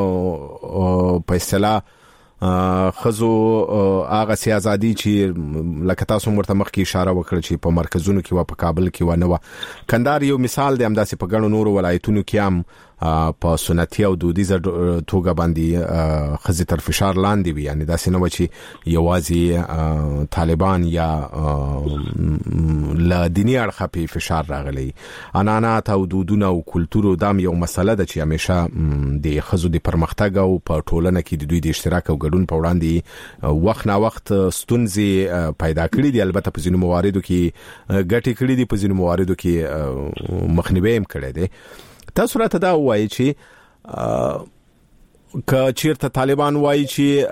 په اصطلاح خزو هغه سیاسي چې لکه تاسو مرته مخکې اشاره وکړه چې په مرکزونو کې و په کابل کې و نه و کندهار یو مثال دی همداسې په ګڼو نورو ولایتونو کې هم په سنتي او دودیزه توګه باندې خزي تر فشار لاندې وي یعنی داسې نه و چې یوازې طالبان یا لا دیني اړخه په فشار راغلي عنعنات او دودونه او کلتور دام یو مسله ده چې همیشه د خزو د پرمختګ او په ټولنه کې د دوی د اشتراک او ګډون په وړاندې وخت نا وخت ستونزې پیدا کړې دي البته په ځینو مواردو کې ګټې کړې دي په ځینو مواردو کې مخنیوي هم کړی دی تاسو راته دا وایي چې که چیرته طالبان وایي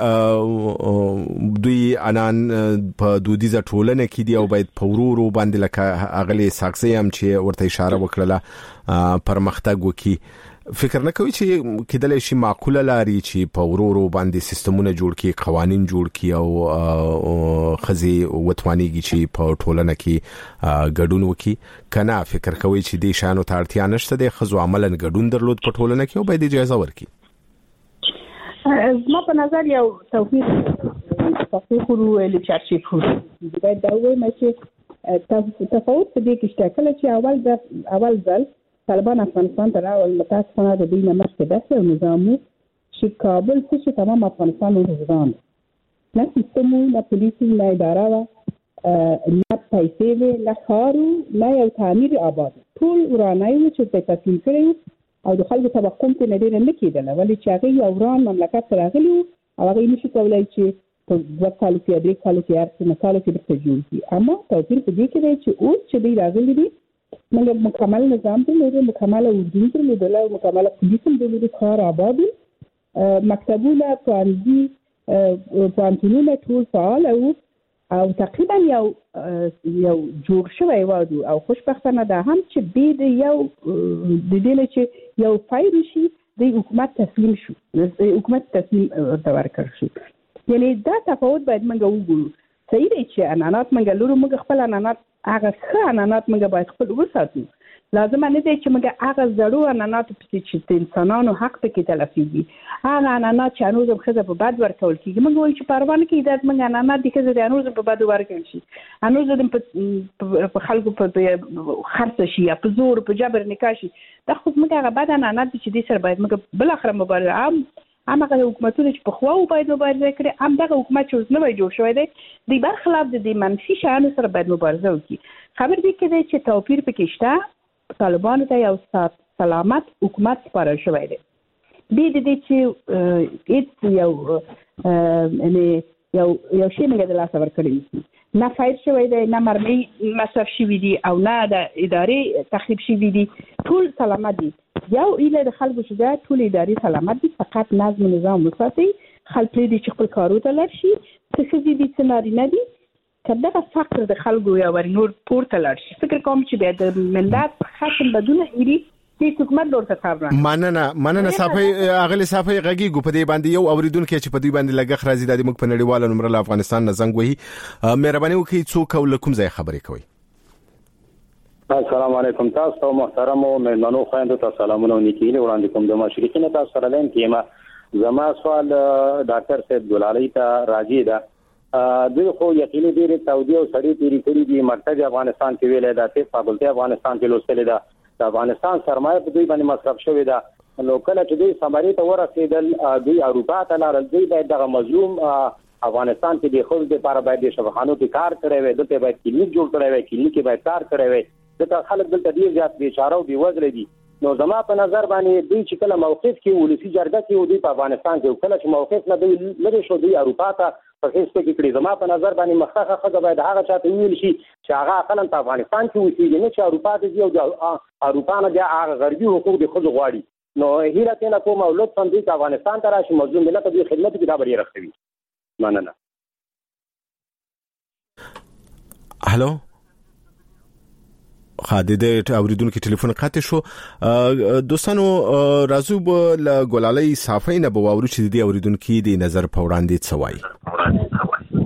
چې دوی انان په دودیزه ټولنه کې دی او باید په ورورو باندې لکه اغلی ساکسي هم چې ورته اشاره وکړه پرمختګ وکي فکر نه کوي چې کېدلای شي معقوله لاري چې په ورورو باندې سیستمونه جوړ کړي قوانين جوړ کړي او خزي وتوانيږي چې په ټولنه کې ګډون وکړي کنه فکر کوي چې د شانو ته اړتیا نشته د خزو عملاً ګډون درلود په ټولنه کې او باید اجازه ورکړي زما په نظر یو توفیق تفاوت خو له چارچې خو باید دا وایم چې تفاوت په دې کې شته کله چې اول د اول ځل طالبان افغانستان ته راول متاسفانه د دې نه مخکې داسې نظام چې کابل څخه تمام افغانستان ونظام نه سیستم نه پولیس نه اداره نه پیسې نه خارو نه یو تعمیر آباد ټول ورانای چې په تفصیل کړی او د خلکو توقع ته نه ډیر نه کېدل ولی چې هغه یو وران مملکت راغلی او هغه نشي کولای چې په وخت کې درې کالو کې ارڅ نه کالو کې د جوړ شي اما توپیر په دې کې دی چې اوس چې دی راغلی دی موږ مکمل نظام ته لرو مکمل اردو ته لرو مکمل پولیس ته لرو کار آباد مکتبونه پوهنځي پوهنتونونه ټول فعال او او تقریبا یو یو جوړ شوی و او خوشبختانه ده هم چې به د یو د دې چې یو فایل شي د حکومت تسلیم شو د حکومت تسلیم ورته ورکړ شو یعنی دا تفاوت باید موږ وګورو صحیح دی چې انانات موږ لرو موږ خپل انانات هغه ښه انانات موږ باید خپل وساتو لازم نه دی چې موږ هغه زړو عنعنات چې د انسانانو حق پکې تلفيږي هغه عنعنات چې انوزم خزه په بد ورکول کیږي موږ وایو چې پروانه کې د موږ عنعنات د خزه د انوزم په بد ورکول شي انوزم په خلکو په خرڅ شي یا په زور په جبر نکاح شي دا خو موږ هغه بد عنعنات چې د سر باید موږ بل اخر مبارزه عام هغه حکومتونه چې په خوا باید مبارزه کړي هم دغه حکومت چې نه وای جوړ شوی دی د برخلاف د منفي شانو سره باید مبارزه وکړي خبر دی کې چې توپیر پکې شته طالبانو ته یو سلامت حکومت سپارل شوی دی د دې چې هیڅ یو یعنی یو یو شی موږ د لاس ورکړی نه فایل شوی دی نه مرمۍ مصرف شوی دی او نه د ادارې تخریب شوی دی ټول سلامت دي یو ایله د خلکو چې ټول ادارې سلامت دي فقط نظم و نظام وساتي خلک دې چې خپل کارو ته لړ شي څه دې د سناري نه دي کله فقر د خلکو یا ور نور پورته لړ شي فکر کوم چې به د ملت خاصم بدون ایری د حکومت لور ته خبره مننه مننه صافي اغلی صافي غږی ګو په دې باندې یو اوریدونکو چې په دې باندې لګخ راځي د موږ په نړیواله نمبر له افغانستان نه زنګ وهي مهرباني وکړئ څوک ولکم ځای خبرې کوي السلام علیکم تاسو ته محترم او مېلمنو خويندو ته سلامونه نیکي وړاندې کوم د مشرقین تاسو سره لین کیما زما سوال ډاکټر صاحب ګلالي ته راځي دا دوی خو یقیني دي سعودي او سړی تیری کړی دي مرکز افغانستان کې ویل دا چې فابلته افغانستان کې لوستل دا د افغانستان سرمایه په دوی باندې مصرف شوې ده نو کله چې دوی سماري ته ورسېدل دوی اروپا ته لاړل دوی باید دغه مظلوم افغانستان کې د خود لپاره باید د شفاخانو کې کار کړی وي دته باید کلینیک جوړ کړی وي کلینیک کې باید کار کړی وي دغه خلک دلته ډیر زیات بیچاره او بیوزله دي نو زما په نظر باندې دوی چې کله موقف کې ولسی جرګه کې دوی په افغانستان کې کله چې موقف نه دوی لري شو دوی اروپا ته په هیڅ کې کړی زما په نظر باندې مخخه خزه باید هغه چاته ویل شي چې هغه اصلا په افغانستان کې اوسېږي نه چې اروپا ته دی او اروپا نه د هغه غربي حقوق د خود غواړي نو هیله کنه کوم اولاد څنګه د افغانستان ته راشي مظلوم ملت د خدمت کې دا بری راخوي مننه هالو خادده اوریدونکو ټلیفون قطع شو دوستانو راځو به ګلالي صافي نه به ورو چې دی اوریدونکو د نظر په وړاندې څوای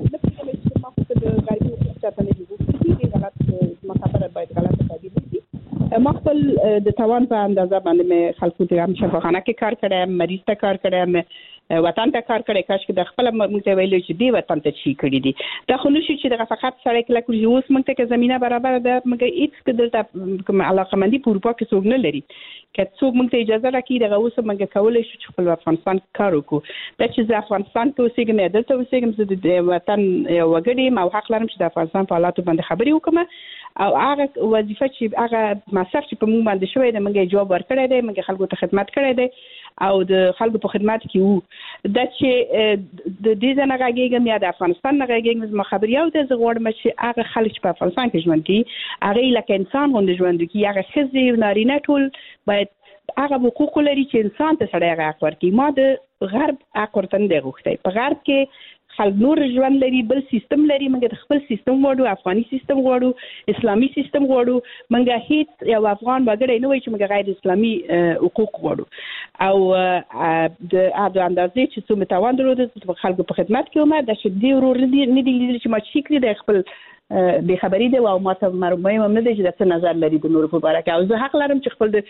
مخبل د توان په اندازه باندې خلکو ته هم شفاخانه کې کار کړم مریض ته کار کړم وطن ته کار کړی کاش کې د خپل موږ ته ویل چې دی وطن ته چی کړی دي دا خو نشي چې دغه فقط سره کله کوم اوس موږ ته زمينه برابر ده موږ هیڅ کدلته کوم علاقمندي په اروپا کې څوک نه لري که څوک موږ ته اجازه راکړي دغه اوس موږ کولای شو چې خپل افغانستان کار وکړو دا چې د افغانستان کې اوسېږم دلته اوسېږم چې د وطن وګړي ما حق لرم چې د افغانستان په حالاتو باندې خبرې وکړم او هغه وظیفه چې هغه مصرف چې په موږ باندې شوی دی موږ جواب ورکړی دی موږ خلکو ته خدمت کړی دی او د خلکو په خدمت کې وو دا چې د دې ځنه راګیږم یا د افغانستان نه راګیږم زما خبر یو د زغوړم چې هغه خلک په افغانستان کې ژوند کوي هغه لکه انسان غوندې ژوند کوي هغه ښځې نارینه ټول باید هغه حقوق لري چې انسان ته سړی هغه حق ورکړي ما د غرب حق ورته نه غوښتي په غرب کې خلک نور ژوند لري بل سیستم لري موږ د خپل سیستم غواړو افغاني سیستم غواړو اسلامي سیستم غواړو موږ هیڅ یو افغان وګړی نه وای چې موږ غیر اسلامي حقوق غواړو او د اده اندازې چې څومره توان درلود د خلکو په خدمت کې ومه د شدي ورور نه دی لیدل چې ما شي د خپل به خبرې دی او ما ته مرمه هم نه دی چې د څه نظر لري د نور په اړه کې او زه حق لرم چې خپل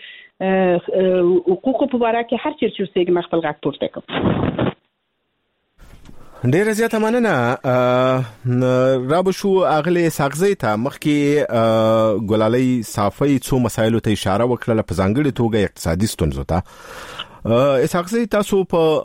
د حقوق په اړه کې هر چیرې چې سیګم خپل غږ پورته کوم ډیره زیاته مننه رابو شو اغلی ساغزی ته مخکې ګلالي صافي څو مسایلو ته اشاره وکړه په ځانګړي توګه اقتصادي ستونزو ته ساغزی تاسو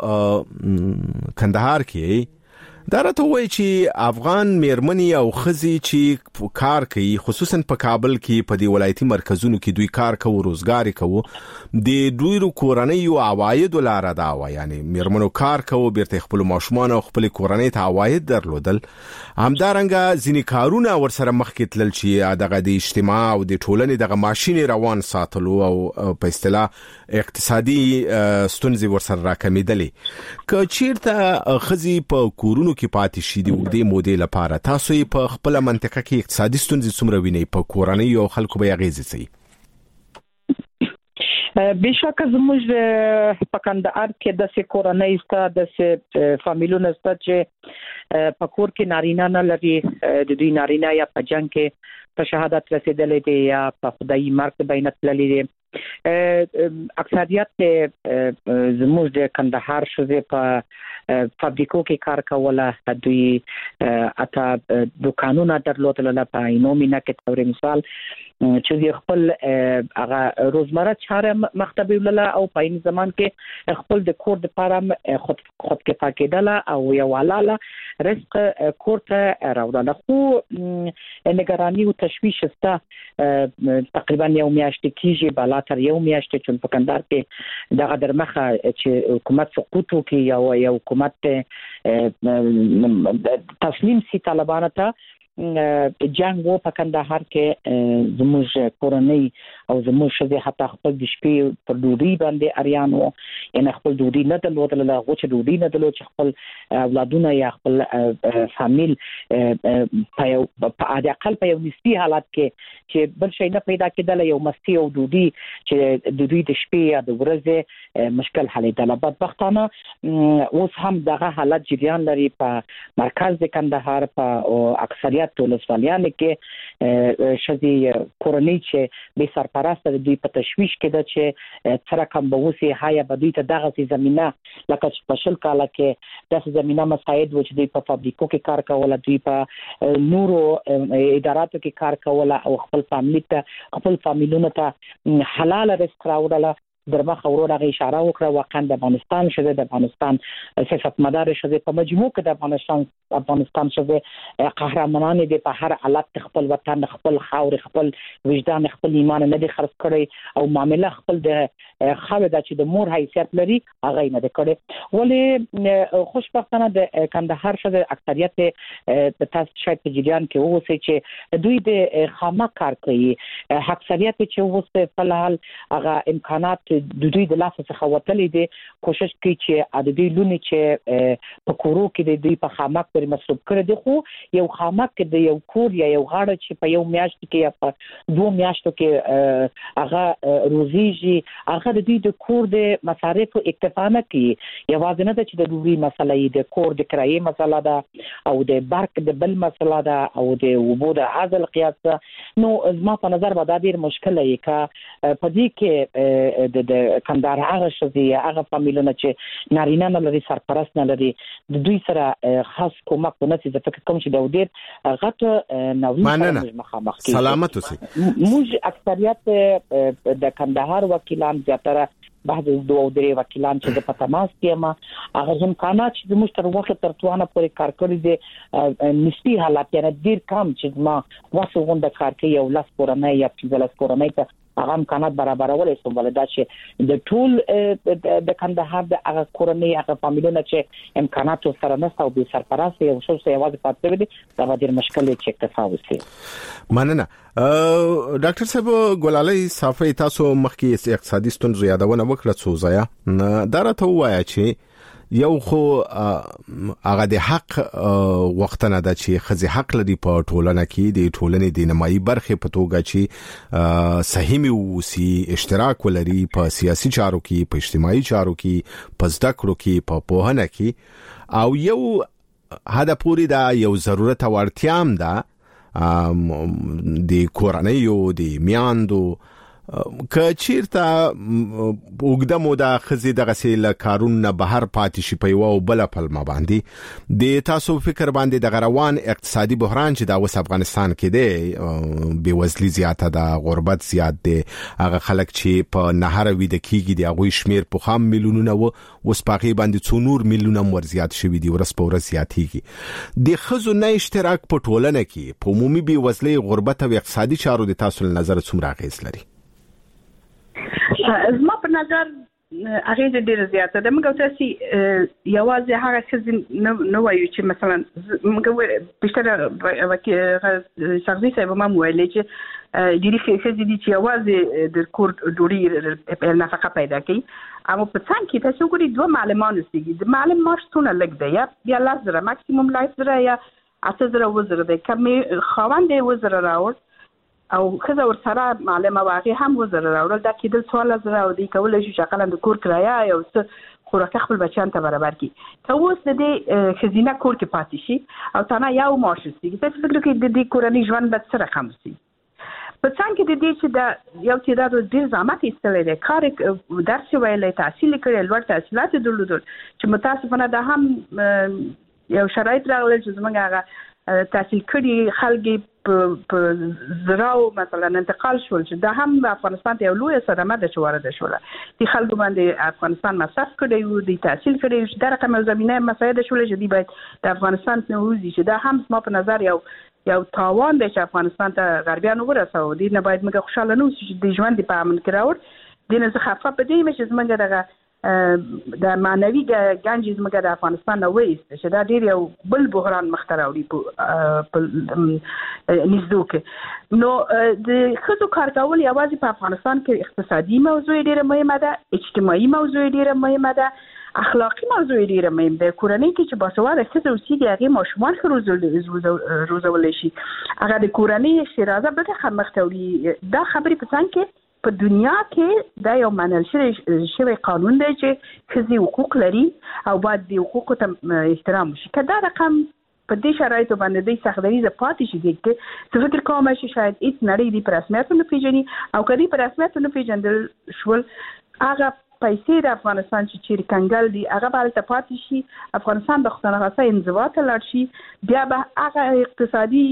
په کندهار کې دا راته وایي چې افغان میرمنې او ښځې چې کار کوي خصوصا په کابل کې په دې ولایتي مرکزونو کې دوی کار کوي روزګار کوي د دوی کورنۍ او عواید لاره دا و یعنی میرمنو کار کوي بیرته خپل ماشومان او خپل کورنۍ ته عواید درلودل همدارنګه ځینې کارونه ورسره مخکې تلل چې دغه د اجتماع او د ټولنې دغه ماشين روان ساتلو او په اصطلاح اقتصادي ستونزې ورسره راکمېدلې که چیرته ښځې په کورونو کې پاتې شي د وګړي مودې لپاره تاسو په خپل منطقه کې اقتصادي ستونزې څومره ویني په کورنۍ او خلکو به غیزې سي بشک زموږ په کندهار کې د سکورنۍ ستا د فامیلونو ستا چې په کور کې نارینه نه لري د دوی نارینه یا په جنگ کې په شهادت رسیدلې دي یا په خدای مرګ بینت لري دي. اکثریت زموږ د کندهار شوزه په فابریکو کې کار کوله، دوی اته دکانونه درلودل په اینومینا کې تور مثال چې خپل هغه روزمره چاره مکتب ویله او په این زمان کې خپل د کور د لپاره خود خود کې پاکیدله او یو والاله رزق کور ته راوړل. خو نگرانی او تشویش ستا تقریبا یو میاشت کېږي بالا تر یو میاشت چې په کندهار کې دغه درمخه چې حکومت سقوط وکړي یا یو حکومت تسلیم سي طالبانو ته جنگ و په کندهار کې زموږ کورنۍ او زموږ شذې حتی خپل د شپې پر ډوډۍ باندې اریان وو، یعنی خپل ډوډۍ نه درلودل، هغه چې ډوډۍ نه درلود چې خپل اولادونه یا خپل فامیل په یو په اقل په یو نسبي حالت کې چې بل شي نه پیدا کېدل، یو مستی او ډوډۍ چې د دوی د شپې یا د ورځې مشکل حلیدل. بدبختانه اوس هم دغه حالت جریان لري په مرکز د کندهار په اکثریت ولسوالیانو کې شذې کورنۍ چې به سرپرست د دوی په تشویش کې ده چې سره کوم به وسی هایا به دوی ته دغه زمينه لکه چې په شل کاله کې د زمينه مساعد و چې دوی په فابریکو کې کار کوله، دوی په نورو اداراتو کې کار کوله او خپل فامیل ته خپل فامیلونو ته حلال رزق راوړله. درمخه ورور هغه اشاره وکړه واقعا د افغانستان شوه د افغانستان سیاست مدار شوه په مجموع کې د افغانستان افغانستان شوه قهرمانان دي په هر حالت خپل وطن خپل خاور خپل وجدان خپل ایمان نه دي خرڅ کړي او معاملې خپل د خاوه د چې د مور حیثیت لري هغه نه دي کړي. ولې خوشبختانه د کندهار شوه اکثریت د تاسو شاید په جریان کې ووسی چې دوی د خامہ کار کوي، اکثریت چې ووسی په حال هغه امکانات د دوی د لاس څخه وتلې دي، کوشش کوي چې د دوی لونی چې په کورو کې د دوی په خامک پر مصرف کړي دي. خو یو خامک د یو کور یا یو غاړه چې په یو میاشت کې یا په دوه میاشتو کې هغه روزيږي هغه د دوی د کور د مصارفو اکتفا نه کوي. یوازې نه چې د دوی مسلې د کور د کرایې مسله ده او د برق د بل مسله ده او د وبو د حاصل قیاس، نو زما په نظر به دا ډیر مشکل وي کا په دې کې د کندهار هغه شذې هغه فامیلونه چې نارینه نه لري سرپرست نه لري د دوی سره خاص کومک ونه چې د فکر کوم چې د ډیر غټ نوې مخامخ کیږي. سلامت اوسئ. موږ اکثریت د کندهار وکیلان زیاتره بعض دوه درې وکیلان چې په تماس کې ما هغه امکانات چې موږ تر وخت تر توانه پورې کار کړی دي نسبی حالات یعنی ډیر کم چې ما واسه غونډه کار کوي او لاس کورنۍ یا پنځلس کورنۍ ته هغه امکانات برابرولې سو ولدا چې د ټول د کندهار د هغه کورنۍ هغه فامیلونه چې امکانات سره نه او به سرپرست یو څه څه یوازې پاتې دي دا ډیر مشکل چې اکتفا وسی. مننه ډاکټر صاحب ګلالي صافي تاسو مخکې اقتصادي ستونزې یادونه وکړه څو ځای دا راته وایا چې یو خو هغه د حق وختنه د چې خزي حق لري په ټولنه کې د ټولنې د نمایي برخه په توګه چې صحیح وسی اشتراک ولري په سیاسي چارو کې په اجتماعي چارو کې په زده کړو کې په پوهنه کې او یو هدا پوری دا یو ضرورت او اړتیام ده د کورنۍ او د میاندو که چیرته وګړه مودا خزي دغه سیل کارونه بهر پاتې شي په یو بل پلمه باندې د تاسو فکر باندې د غروان اقتصادي بحران چې د اوس افغانستان کې دی بیوزلي زیاته ده، غربت زیات دی، هغه خلک چې په نهر وي د کیږي دی هغه شمیر په خام میلیونونه و اوس پاغي باندې څو نور میلیونه ور زیات شوی دی ورس په ورس زیاتېږي. د خزو نه اشتراک په ټولنه کې په عمومي بیوزلي غربت او اقتصادي چارو د تاسو نظر څومره اغیز لري؟ زما په نظر هغه ډیره زیاته ده. موږ تاسو یوازې هغه څه نه وایو چې مثلا موږ بهتره وکړو شخصي صاحب ما ویل چې ډیری څه دي چې یوازې د کور ډوډۍ نفقه پیدا کوي، اما په څنګه کې تاسو ګوري دوه معلمان اوسېږي د معلم معاش څونه لګ دی یا بیا لازره ماکسیموم لایف زره یا اته زره وزره دی کمې خوان دی وزره راوړ او خزه ور سره معلمه واقع هم وزر راوړل دا کېدل سوال زره او دی کولای شي شغله د کور کرایه او څه خوراک خپل بچیان ته برابر کی که اوس د دې خزینه کور کې پاتې شي او تنه یو معاش سي په فکر کې د دې کورنۍ ژوند به سره کم شي په څنګه د دې چې دا یو تعداد ډیر زحمت ایستلې ده کار درس ویلې تحصیل کړي لوړ تحصیلات درلودل چې متاسفانه دا هم یو شرایط راغلی چې زمونږ هغه تحصیل کړي خلک په زراو مثلا انتقال شول چې دا هم افغانستان ته یو لوی صدمه ده چې وارد شوله د خلکو باندې افغانستان مصرف کړي او د تحصیل کړي چې دا رقم زمينه مسایل شول چې دی باید د افغانستان نه وځي چې دا هم ما په نظر یو یو تاوان دی چې افغانستان ته غربیان ورساو دي نه باید موږ خوشاله نو چې د ژوند په امن کې راوړ دینه څه خفه په دې مې چې موږ دغه د معنوي ګنج زموږ د افغانستان نه وېست چې دا ډیر یو بل بحران مختراوړي په نږدې کې نو د خزو کار کول یوازې په افغانستان کې اقتصادي موضوع ډیره مهمه ده اجتماعي موضوع ډیره مهمه ده اخلاقی موضوع ډیره مهمه ده کورنۍ کې چې باسواده خزه اوسېږي هغه ماشومان خروزول روزول شي هغه د کورنۍ شرازه به خمختوري دا خبرې په څنګه کې په دنیا کې دا یو منل شوی قانون دی چې خزي حقوق لري او باید د حقوقو ته احترام وشي که دا رقم په دې شرایطو باندې د سختګریزه پاتې شي دي چې فکر کوم چې شاید هیڅ نړۍ دی پر رسمیت نه پیژني او کدي پر رسمیت نه پیژندل شول هغه پیسې د افغانستان چې چیرې کنګل دي هغه باید ته پاتې شي افغانستان د خصوصا غسه انزوا ته لاړ شي بیا به هغه اقتصادي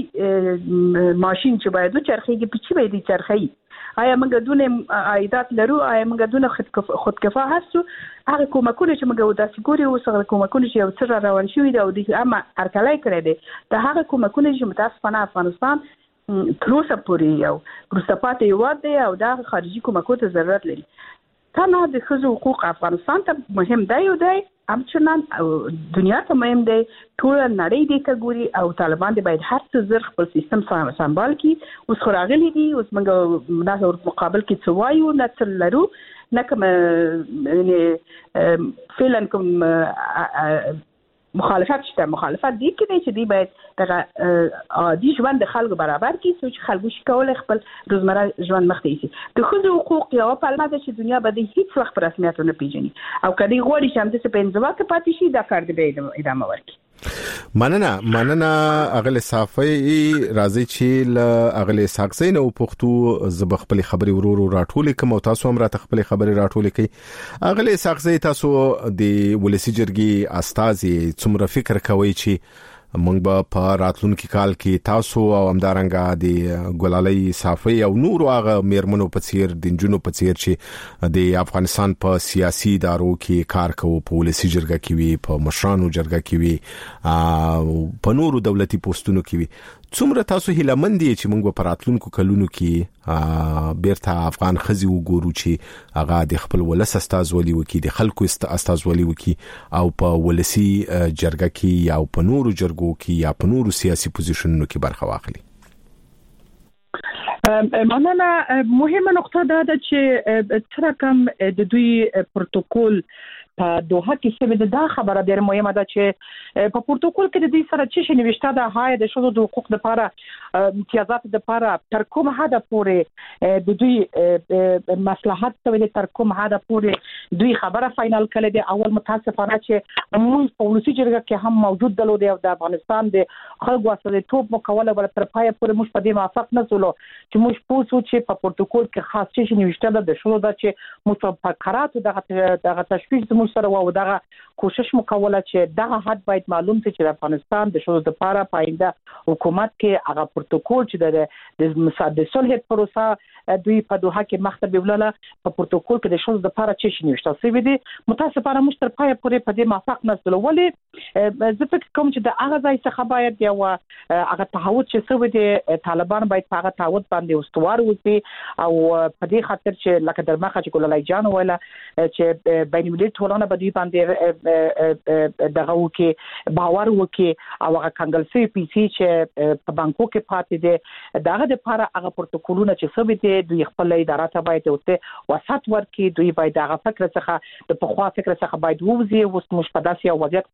ماشين چې باید چرخېږي په چی باید چرخېږي آیا موږ دونه عایدات لرو آیا موږ دونه خودکفا هستو هغه کومکونه چې موږ وداسې ګوري او څنګه کومکونه چې یو څه روان شوی دی او د اما هرکلای کړی دی د هغه کومکونه چې متاسفانه افغانستان تر اوسه پورې یو وروسته پاتې هېواد دی او دا خارجي کومکو ته ضرورت لري تنها د ښځو حقوق افغانستان ته مهم دی او دی همچنان دنیا ته مهم دی ټول نړۍ دې ته ګوري او طالبان دې باید هر څه زر خپل سیستم سمبال کړي اوس خو راغلي دي اوس موږ نه مقابل کې څه وایو نه څه لرو نه کوم فعلا کوم مخالفت شته مخالفت دی کې چې دی باید دغه عادي ژوند د خلکو برابر کړي چې خلکو شي کولای خپل روزمره ژوند مخ ته یوسي د ښځو حقوق یو پلمه ده چې دنیا به د هیڅ وخت په رسمیت نه پیژني او کدی غوړي چې هم د په انزوا کې پاتې شي دا کار دی به ادامه ورکړي مننه مننه اغلی صافي راځي چې ل اغلی ساکسین او پښتو زب خپل خبري ورورو راټول کوم او تاسو هم را خپل خبري راټول کړئ اغلی ساکسي تاسو د ولسی جرګي استازي څومره فکر کوي چې مونږ به په راتلونکي کال کې تاسو او همدارنګه د ګلالۍ صافي او نور هغه میرمنو په څیر د جنونو په څیر چې د افغانستان په سیاسي ادارو کې کار کوي په ولسی جرګه کې وي په مشرانو جرګه کې وي او په نورو دولتي پوسټونو کې وي څومره تاسو هیلمند دي چې موږ په راتلونکو کلونو کې بیرته افغان خزي وګورو چې هغه د خپل ولس استازولي وکي د خلکو استازولي وکي او په ولسی جرګه کې یا په نورو جرګو کې یا په نورو سیاسي پوزیشنونو کې برخه واخلي مننه مهمه نقطه ده چې تر کوم د دوی پروتوکول په دوحه کې څه د خبره ډېر مهمه ده چې په پروتوکول کې د دې سره چې شنوشته ده هاي د شذو د حقوق لپاره امتیازات لپاره تر کوم حد پورې د دوی مصلحت ته تر کوم حد پورې دوی خبره فائنل کړي دي اول متاسفانه چې موږ په ولسی جرګه کې هم موجود دلو دی د افغانستان د خلکو اساسي توپ مکوله ول تر پای پورې موږ په دې موافق نه سولو چې موږ پوسو چې په پروتوکول کې خاص چې شنوشته ده د شذو ده چې متفکرات دغه دغه تشویش سره و دغه کوشش مکوله چې دغه حد باید معلوم شي چې افغانستان د شذو لپاره پاینده حکومت کې هغه پروتوکول چې د د صلح پروسه دوی په دوحه کې مخته ویله په پروتوکول کې د شذو لپاره چې شنوشته سوي دي متاسفانه موږ تر پای پورې په دې موافق نه سول ولې زه فکر کوم چې د هغه ځای څخه باید یو هغه تعهد چې سوي دي طالبان باید هغه تعهد باندې استوار وي او په دې خاطر چې لکه درمخه چې ګلالۍ جان ویله چې بین المللي ټولنه به دوی باندې دغه وکي باور وکي او هغه کنګل سي پی سي چې په بانکو کې پاتې دي دغه د لپاره هغه پروتوکولونه چې سوي دي دوی خپل اداره ته باید ورته وسات ورکړي دوی باید هغه فکر څخه د پخوا فکر څخه باید ووزي اوس موږ په داسې یو وضعیت قرار او چې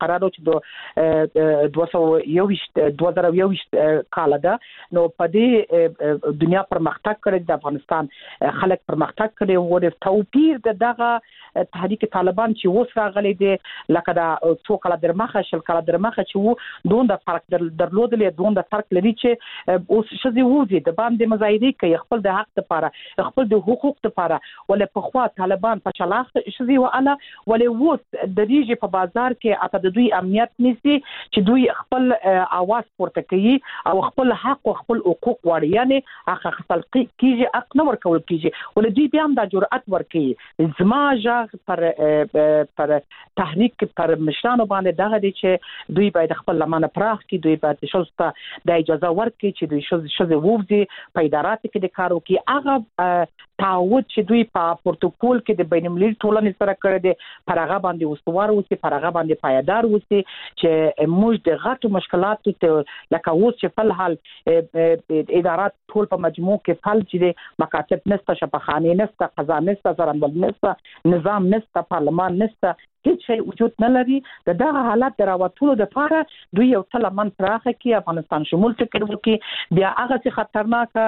دوه سوه یوویشت کال ده نو په دې دنیا پرمختګ کړی د افغانستان خلک پرمختګ کړي او د توپیر د دغه تحریک طالبان چې اوس راغلي دي لکه دا څو کال درمخه شل کال درمخه چې وو دوه د فرق درلودلې دوه د فرق لري چې اوس شذي وځي د باندې مزایده کوي خپل د حق لپاره خپل د حقوق لپاره ولې په خوا طالبان په شلاخ شذي وانا ولې ووس د دې په بازار کې اته د دوی امنیت نيسي چې دوی خپل اواز پورته کوي او خپل حق او خپل حقوق وړي یعنی هغه خپل کیږي حق نه ورکول کیږي ولې دوی بیا هم د جرأت ورکوي زما ژغ پر پر تحریک پر مشرانو باندې دغه دي چې دوی باید خپل لمنه پراخ کړي دوی باید شوسته د اجازه ورکړي چې دوی شوز شوز ووځي په ادارات کې د کار وکړي هغه تعهد چې دوی په پروتوکول کې د بین المللي ټولنې سره کړی دی پر هغه باندې استوار اوسي پر هغه باندې پایدار اوسي چې موږ د غټو مشکلاتو ته لکه اوس چې په حال ادارات ټول په مجموع کې فعال دي مکاتب نسته شفاخانه نسته قضا نسته زرندل نسته نظام نسته پارلمان نسته هیڅ شی وجود نه لري د دغه حالت دراوتلو لپاره دوی یو څه لمن پراخه کې افغانستان شمول فکر وکړي بیا هغه چې خطرناکه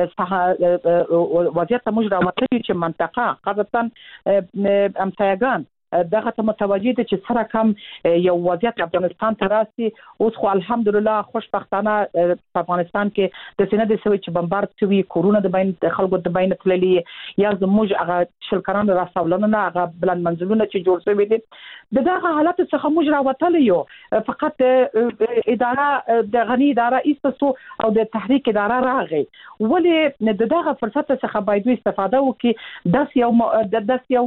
وضعیت موږ راوړي چې منطقه خاصتا امسایگان دغه ته متوجه دي چې سره کم یو وضعیت افغانستان ته راسي اوس خو الحمدلله خوشبختانه په افغانستان کې د سینې د سوي چې بمبارد شوی کورونا د بین خلکو د بین تللی یا زموږ هغه شلکران راسولونه هغه بلند منزلونه چې جوړ شوی دي دغه حالت څخه موږ راوتل یو فقط اداره د غنی اداره ایستو او د تحریک اداره راغی ولې دغه فرصت څخه باید استفاده وکړي داس یو داس یو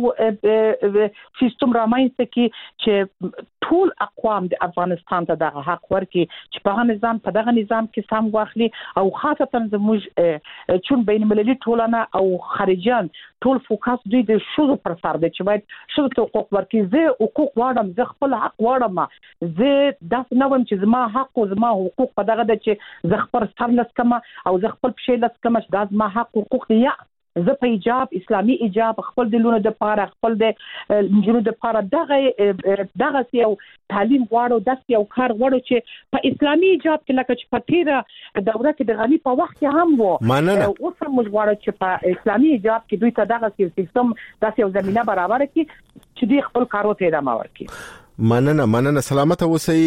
سیستم رامنځته کی چې ټول اقوام د افغانستان ته دغه حق ورکړي چې په نظام په دغه نظام کې سم واخلي او خاصتا زموږ چون بین المللي ټولنه او خارجيان ټول فوکس دوی د شذو پر سر دي چې باید شذو حقوق ورکړي زه حقوق واړم زه خپل حق واړم زه داس نه وم چې زما حق او زما حقوق په دغه د چې زه خپل سر لسکم او زه خپل پښې لسکم چې دا زما حق حقوق دي یا زه په ایجاب اسلامي ایجاب خپل د لونو د پاره خپل د انجونو د پاره دغه دغه یو تعلیم غواړو د یو کار غواړو چې په اسلامي ایجاب کې لکه چې په تیره دوره کې د غنی په وخت کې هم وو اوس هم موږ غواړو چې په اسلامي ایجاب کې دوی ته دغه سیستم د یو زمينه برابر کړي چې دوی خپل کارو ته ادامه ورکړي مننه مننه سلامت اوسئ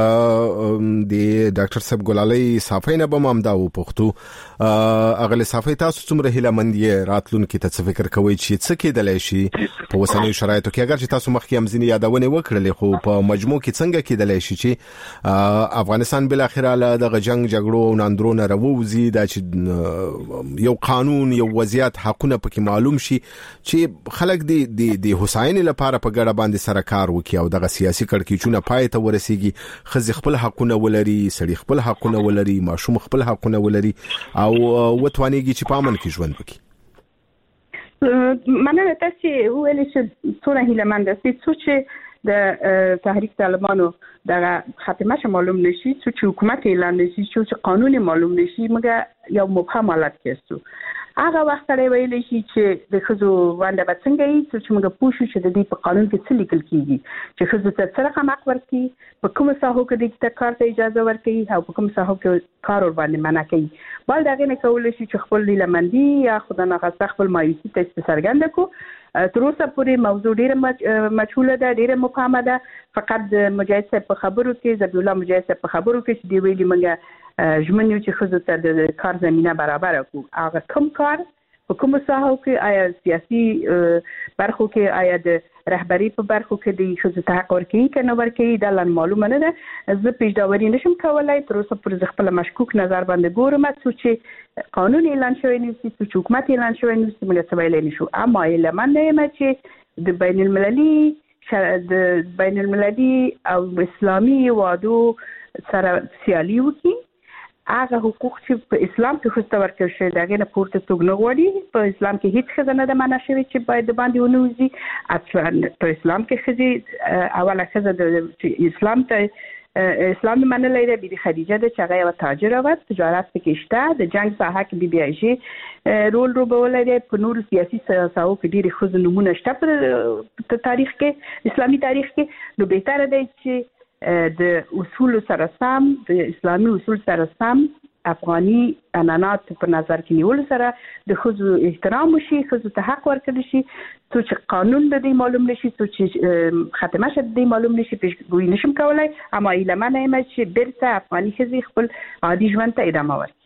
د ډاکټر صاحب ګلالي صافي نه به مام دا و پښتو اغلی صافي تاسو څومره هله مندي راتلونکي ته فکر کوئ چې څه کېدلای شي په وسنۍ شرایطو کې اگر چې تاسو مخکې هم ځینې یادونه وکړلې خو په مجموع کې څنګه کېدلای شي چې افغانستان بل اخر له د جنگ جګړو او ناندرونو راووزي دا چې یو قانون یو وضعیت حقونه پکې معلوم شي چې خلک د د حسین لپاره په ګډه باندې سره کار وکړي او دغه سیاسي کړکېچونه پای ته ورسیږي خزي خپل حقونه ولري سړي خپل حقونه ولري ماشوم خپل حقونه ولري او وتوانيږي چې پامن کې ژوند وکړي مننه تاسو ویل چې څونه هیله مند است چې د تحریک طالبانو د خاتمه ش معلوم نشي چې حکومت اعلان نشي چې قانون معلوم نشي مګر یو مبهم حالت کېستو هغه وخت سره ویل شي چې د خزو باندې به څنګه یې چې موږ پوښو چې د دې په قانون کې څه لیکل کیږي چې خزو ته سره هم حق ورکړي په کوم ساحو کې د کار ته اجازه ورکړي او په کوم ساحو کې کار ور باندې منع کوي بل دغه نه کول شي چې خپل لیلمندي یا خدای نه غوښته خپل مایوسي ته څرګند کو تر اوسه پورې موضوع ډیره مجهوله ده ډیره مبهمه ده فقط مجاهد صاحب په خبرو کې ذبیح الله مجاهد صاحب په خبرو کې چې دی ویلي موږ ژمنو چې خزو ته د کار زمينه برابر کو هغه کوم کار په کوم ساحو کې آیا سیاسي برخو کې آیا د رهبری په برخو کې د خزو ته حق ورکړي کنه ورکړي دا لن معلومه نه ده زه پیژداوري نشم کولای تر اوسه پر خپل مشکوک نظر باندې ګورم چې قانون اعلان شوی نشي چې حکومت اعلان شوی نشي موږ څه ویل نشو اما اعلان نه چې د بین المللي د بین المللي او اسلامي وادو سره سیالي وکړي هغه حقوق چې په اسلام کې خوسته ورکړل شوی دغه نه پورته توګ نه غوړي په اسلام کې هیڅ خزانه د معنا شوی چې باید باندې ونوځي اصلا په اسلام کې خزي اوله خزه د اسلام ته اسلام منلې ده بي خدیجه د چغه او تاجر او تجارت کې شته د جنگ ساحه کې بي بي اي رول روبولې ده په نور سیاسي ساحو کې ډېری خزو نمونه شته په تاریخ کې اسلامي تاریخ کې نو به تر ده چې د اصول سره سم د اسلامي اصول سره سم افغاني عنعنات په نظر کې نیول سره د خزو احترام وشي، خزو ته حق ورکړي شي، څو چې قانون د دې معلوم نشي، څو چې ختمه شد د معلوم نشي، پیشګویی نشم کولای. اما ایلمنه یم چې بیرته افغاني خزي خپل عادي ژوند ته ادامه ورکړي.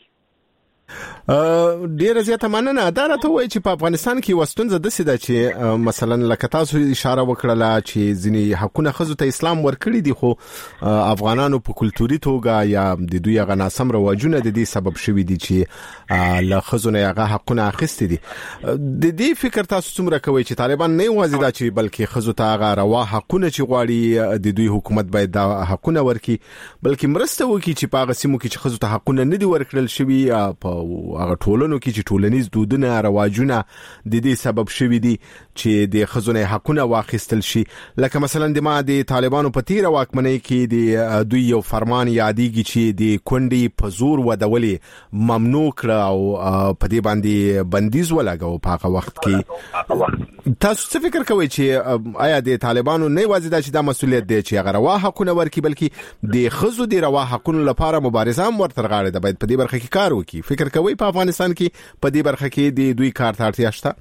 ډیره زیاته مننه. دا راته وایي چې په افغانستان کې وستونزه د سیده چې مثلا لکه تاسو اشاره وکړه چې ځینی حقونه خزو ته اسلام ورکړي دي، خو افغانانو په کلتوري توګه یا د دوی غنا سم رواجونه د دې سبب شوي دي چې له خزو نه هغه حقونه اخیستي دي. د دې فکر تاسو څومره کوي چې طالبان نه وازي دا چې بلکې خزو ته هغه روا حقونه چې غواړي د دوی حکومت باید دا حقونه ورکړي، بلکې مرسته وکړي چې په هغه سیمو کې چې خزو ته حقونه نه دي ورکړل شوي په هغه ټولنو کې چې ټولنیز دودونه رواجونه د دې سبب شوي دي چې د خزونه حقونه واخیستل شي. لکه مثلا د ما د طالبانو په تیر واکمنۍ کې د دوی یو فرمان یادېږي چې د کونډې په زور ودولې ممنوع کړ او په دې باندې بندیز ولګاو په هغه وخت کې. تاسو څه فکر کوئ چې آیا د طالبانو نه وازي دا چې دا مسؤلیت دی چې هغه روا حقونه ورکړي، بلکې د خزو د روا حقونو لپاره مبارزه هم ورته غاړه ده، باید په دې برخه کې کار وکړي؟ فکر کوئ په افغانستان کې په دې برخه کې د دوی کار ته اړتیا شته؟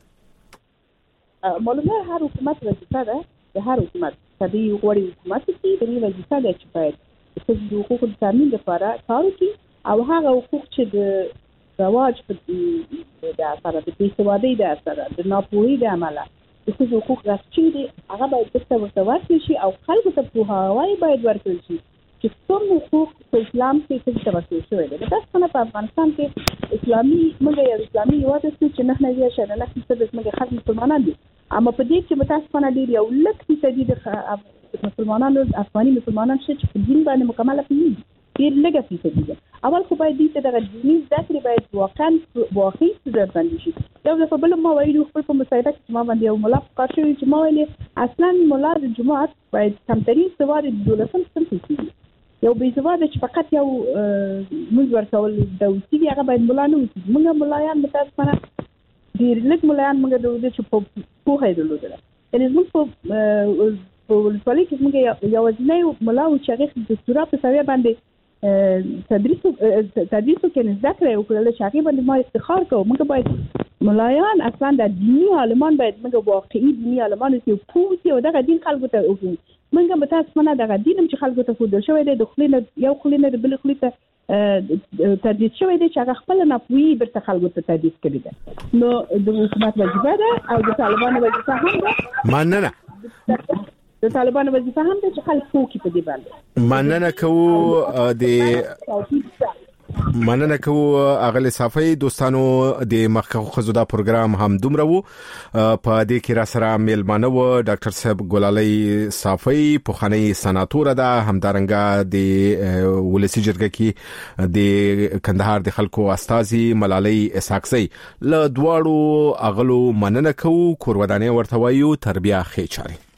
معلومه هر حکومت وظیفه ده، د هر حکومت تدې غوړي حکومت کې د دې وظیفه ده چې باید د حقوقو تامین لپاره کار وکړي او هغه حقوق چې د رواج په د اثر د پیسوادي د اثر د ناپوهي د عمله د حقوق غوښتي دي هغه باید د ورته شي او خلکو ته په هواي باید ورکړل شي چې کوم حقوق په اسلام کې څه تبصره شوی دی. دا څنګه په افغانستان کې اسلامي موږ یو اسلامي هیواد چې نه نه یې شنه نه څه موږ خلک مسلمانان دي، اما په دې کې متاسفانه ډیر یو لږ فیصدي د مسلمانانو افغاني مسلمانان چې په دین باندې مکمله پیږي، ډیر لږ فیصدي دي. اول خو باید دې ته د دیني ذکر باید واقعا واقعي څه باندې شي. یو د په بل ما ویلو خپل په مسایده کې ما باندې یو مولا کار شوی چې ما ویلي اصلا مولا د جماعت باید کمترین سواد د دولتم سم کیږي. یو بیزواده چې فقط یو موږ ورکول د وسیلې هغه باید مولا نه وي. موږ مولایان متاسفانه ډیر لږ مولایان موږ د چې په پوهه درلودل. یعنی موږ په په ولسوالۍ کې موږ یو ځنې مولا او چې هغه د سورا په سویا باندې تدریس تدریس کې نه ذکر یو کله چې هغه باندې ما افتخار کوم. موږ باید مولایان اصلا د دیني عالمان باید موږ واقعي دیني عالمان چې پوهې او دغه دین خلکو ته وګوري. منګه متاسفانه دغه دینم چې خلکو ته فودل شوی دی، د خلینو یو خلینو د بل خلیته تدریس شوی دی چې هغه خپل نه پوي برته خلکو ته تدریس کړی دی. نو د حکومت وظیفه ده او د طالبانو وظیفه هم ده. مننه. د طالبانو وظیفه هم ده چې خلک پوکي په دې باندې. مننه کوو د مننه کوو اغلی صافي دوستانو د مخکخو خزو دا پروګرام هم دومره وو. په دې کې را سره میلمانه و ډاکټر صاحب ګلالي صافي پوخانی سناتور ده، همدارنګه د ولسی جرګه کې د کندهار د خلکو استاذي ملالي اسحاقزي له دواړو اغلو مننه کوو. کورودانه ورته وایو تربیه خېچاري.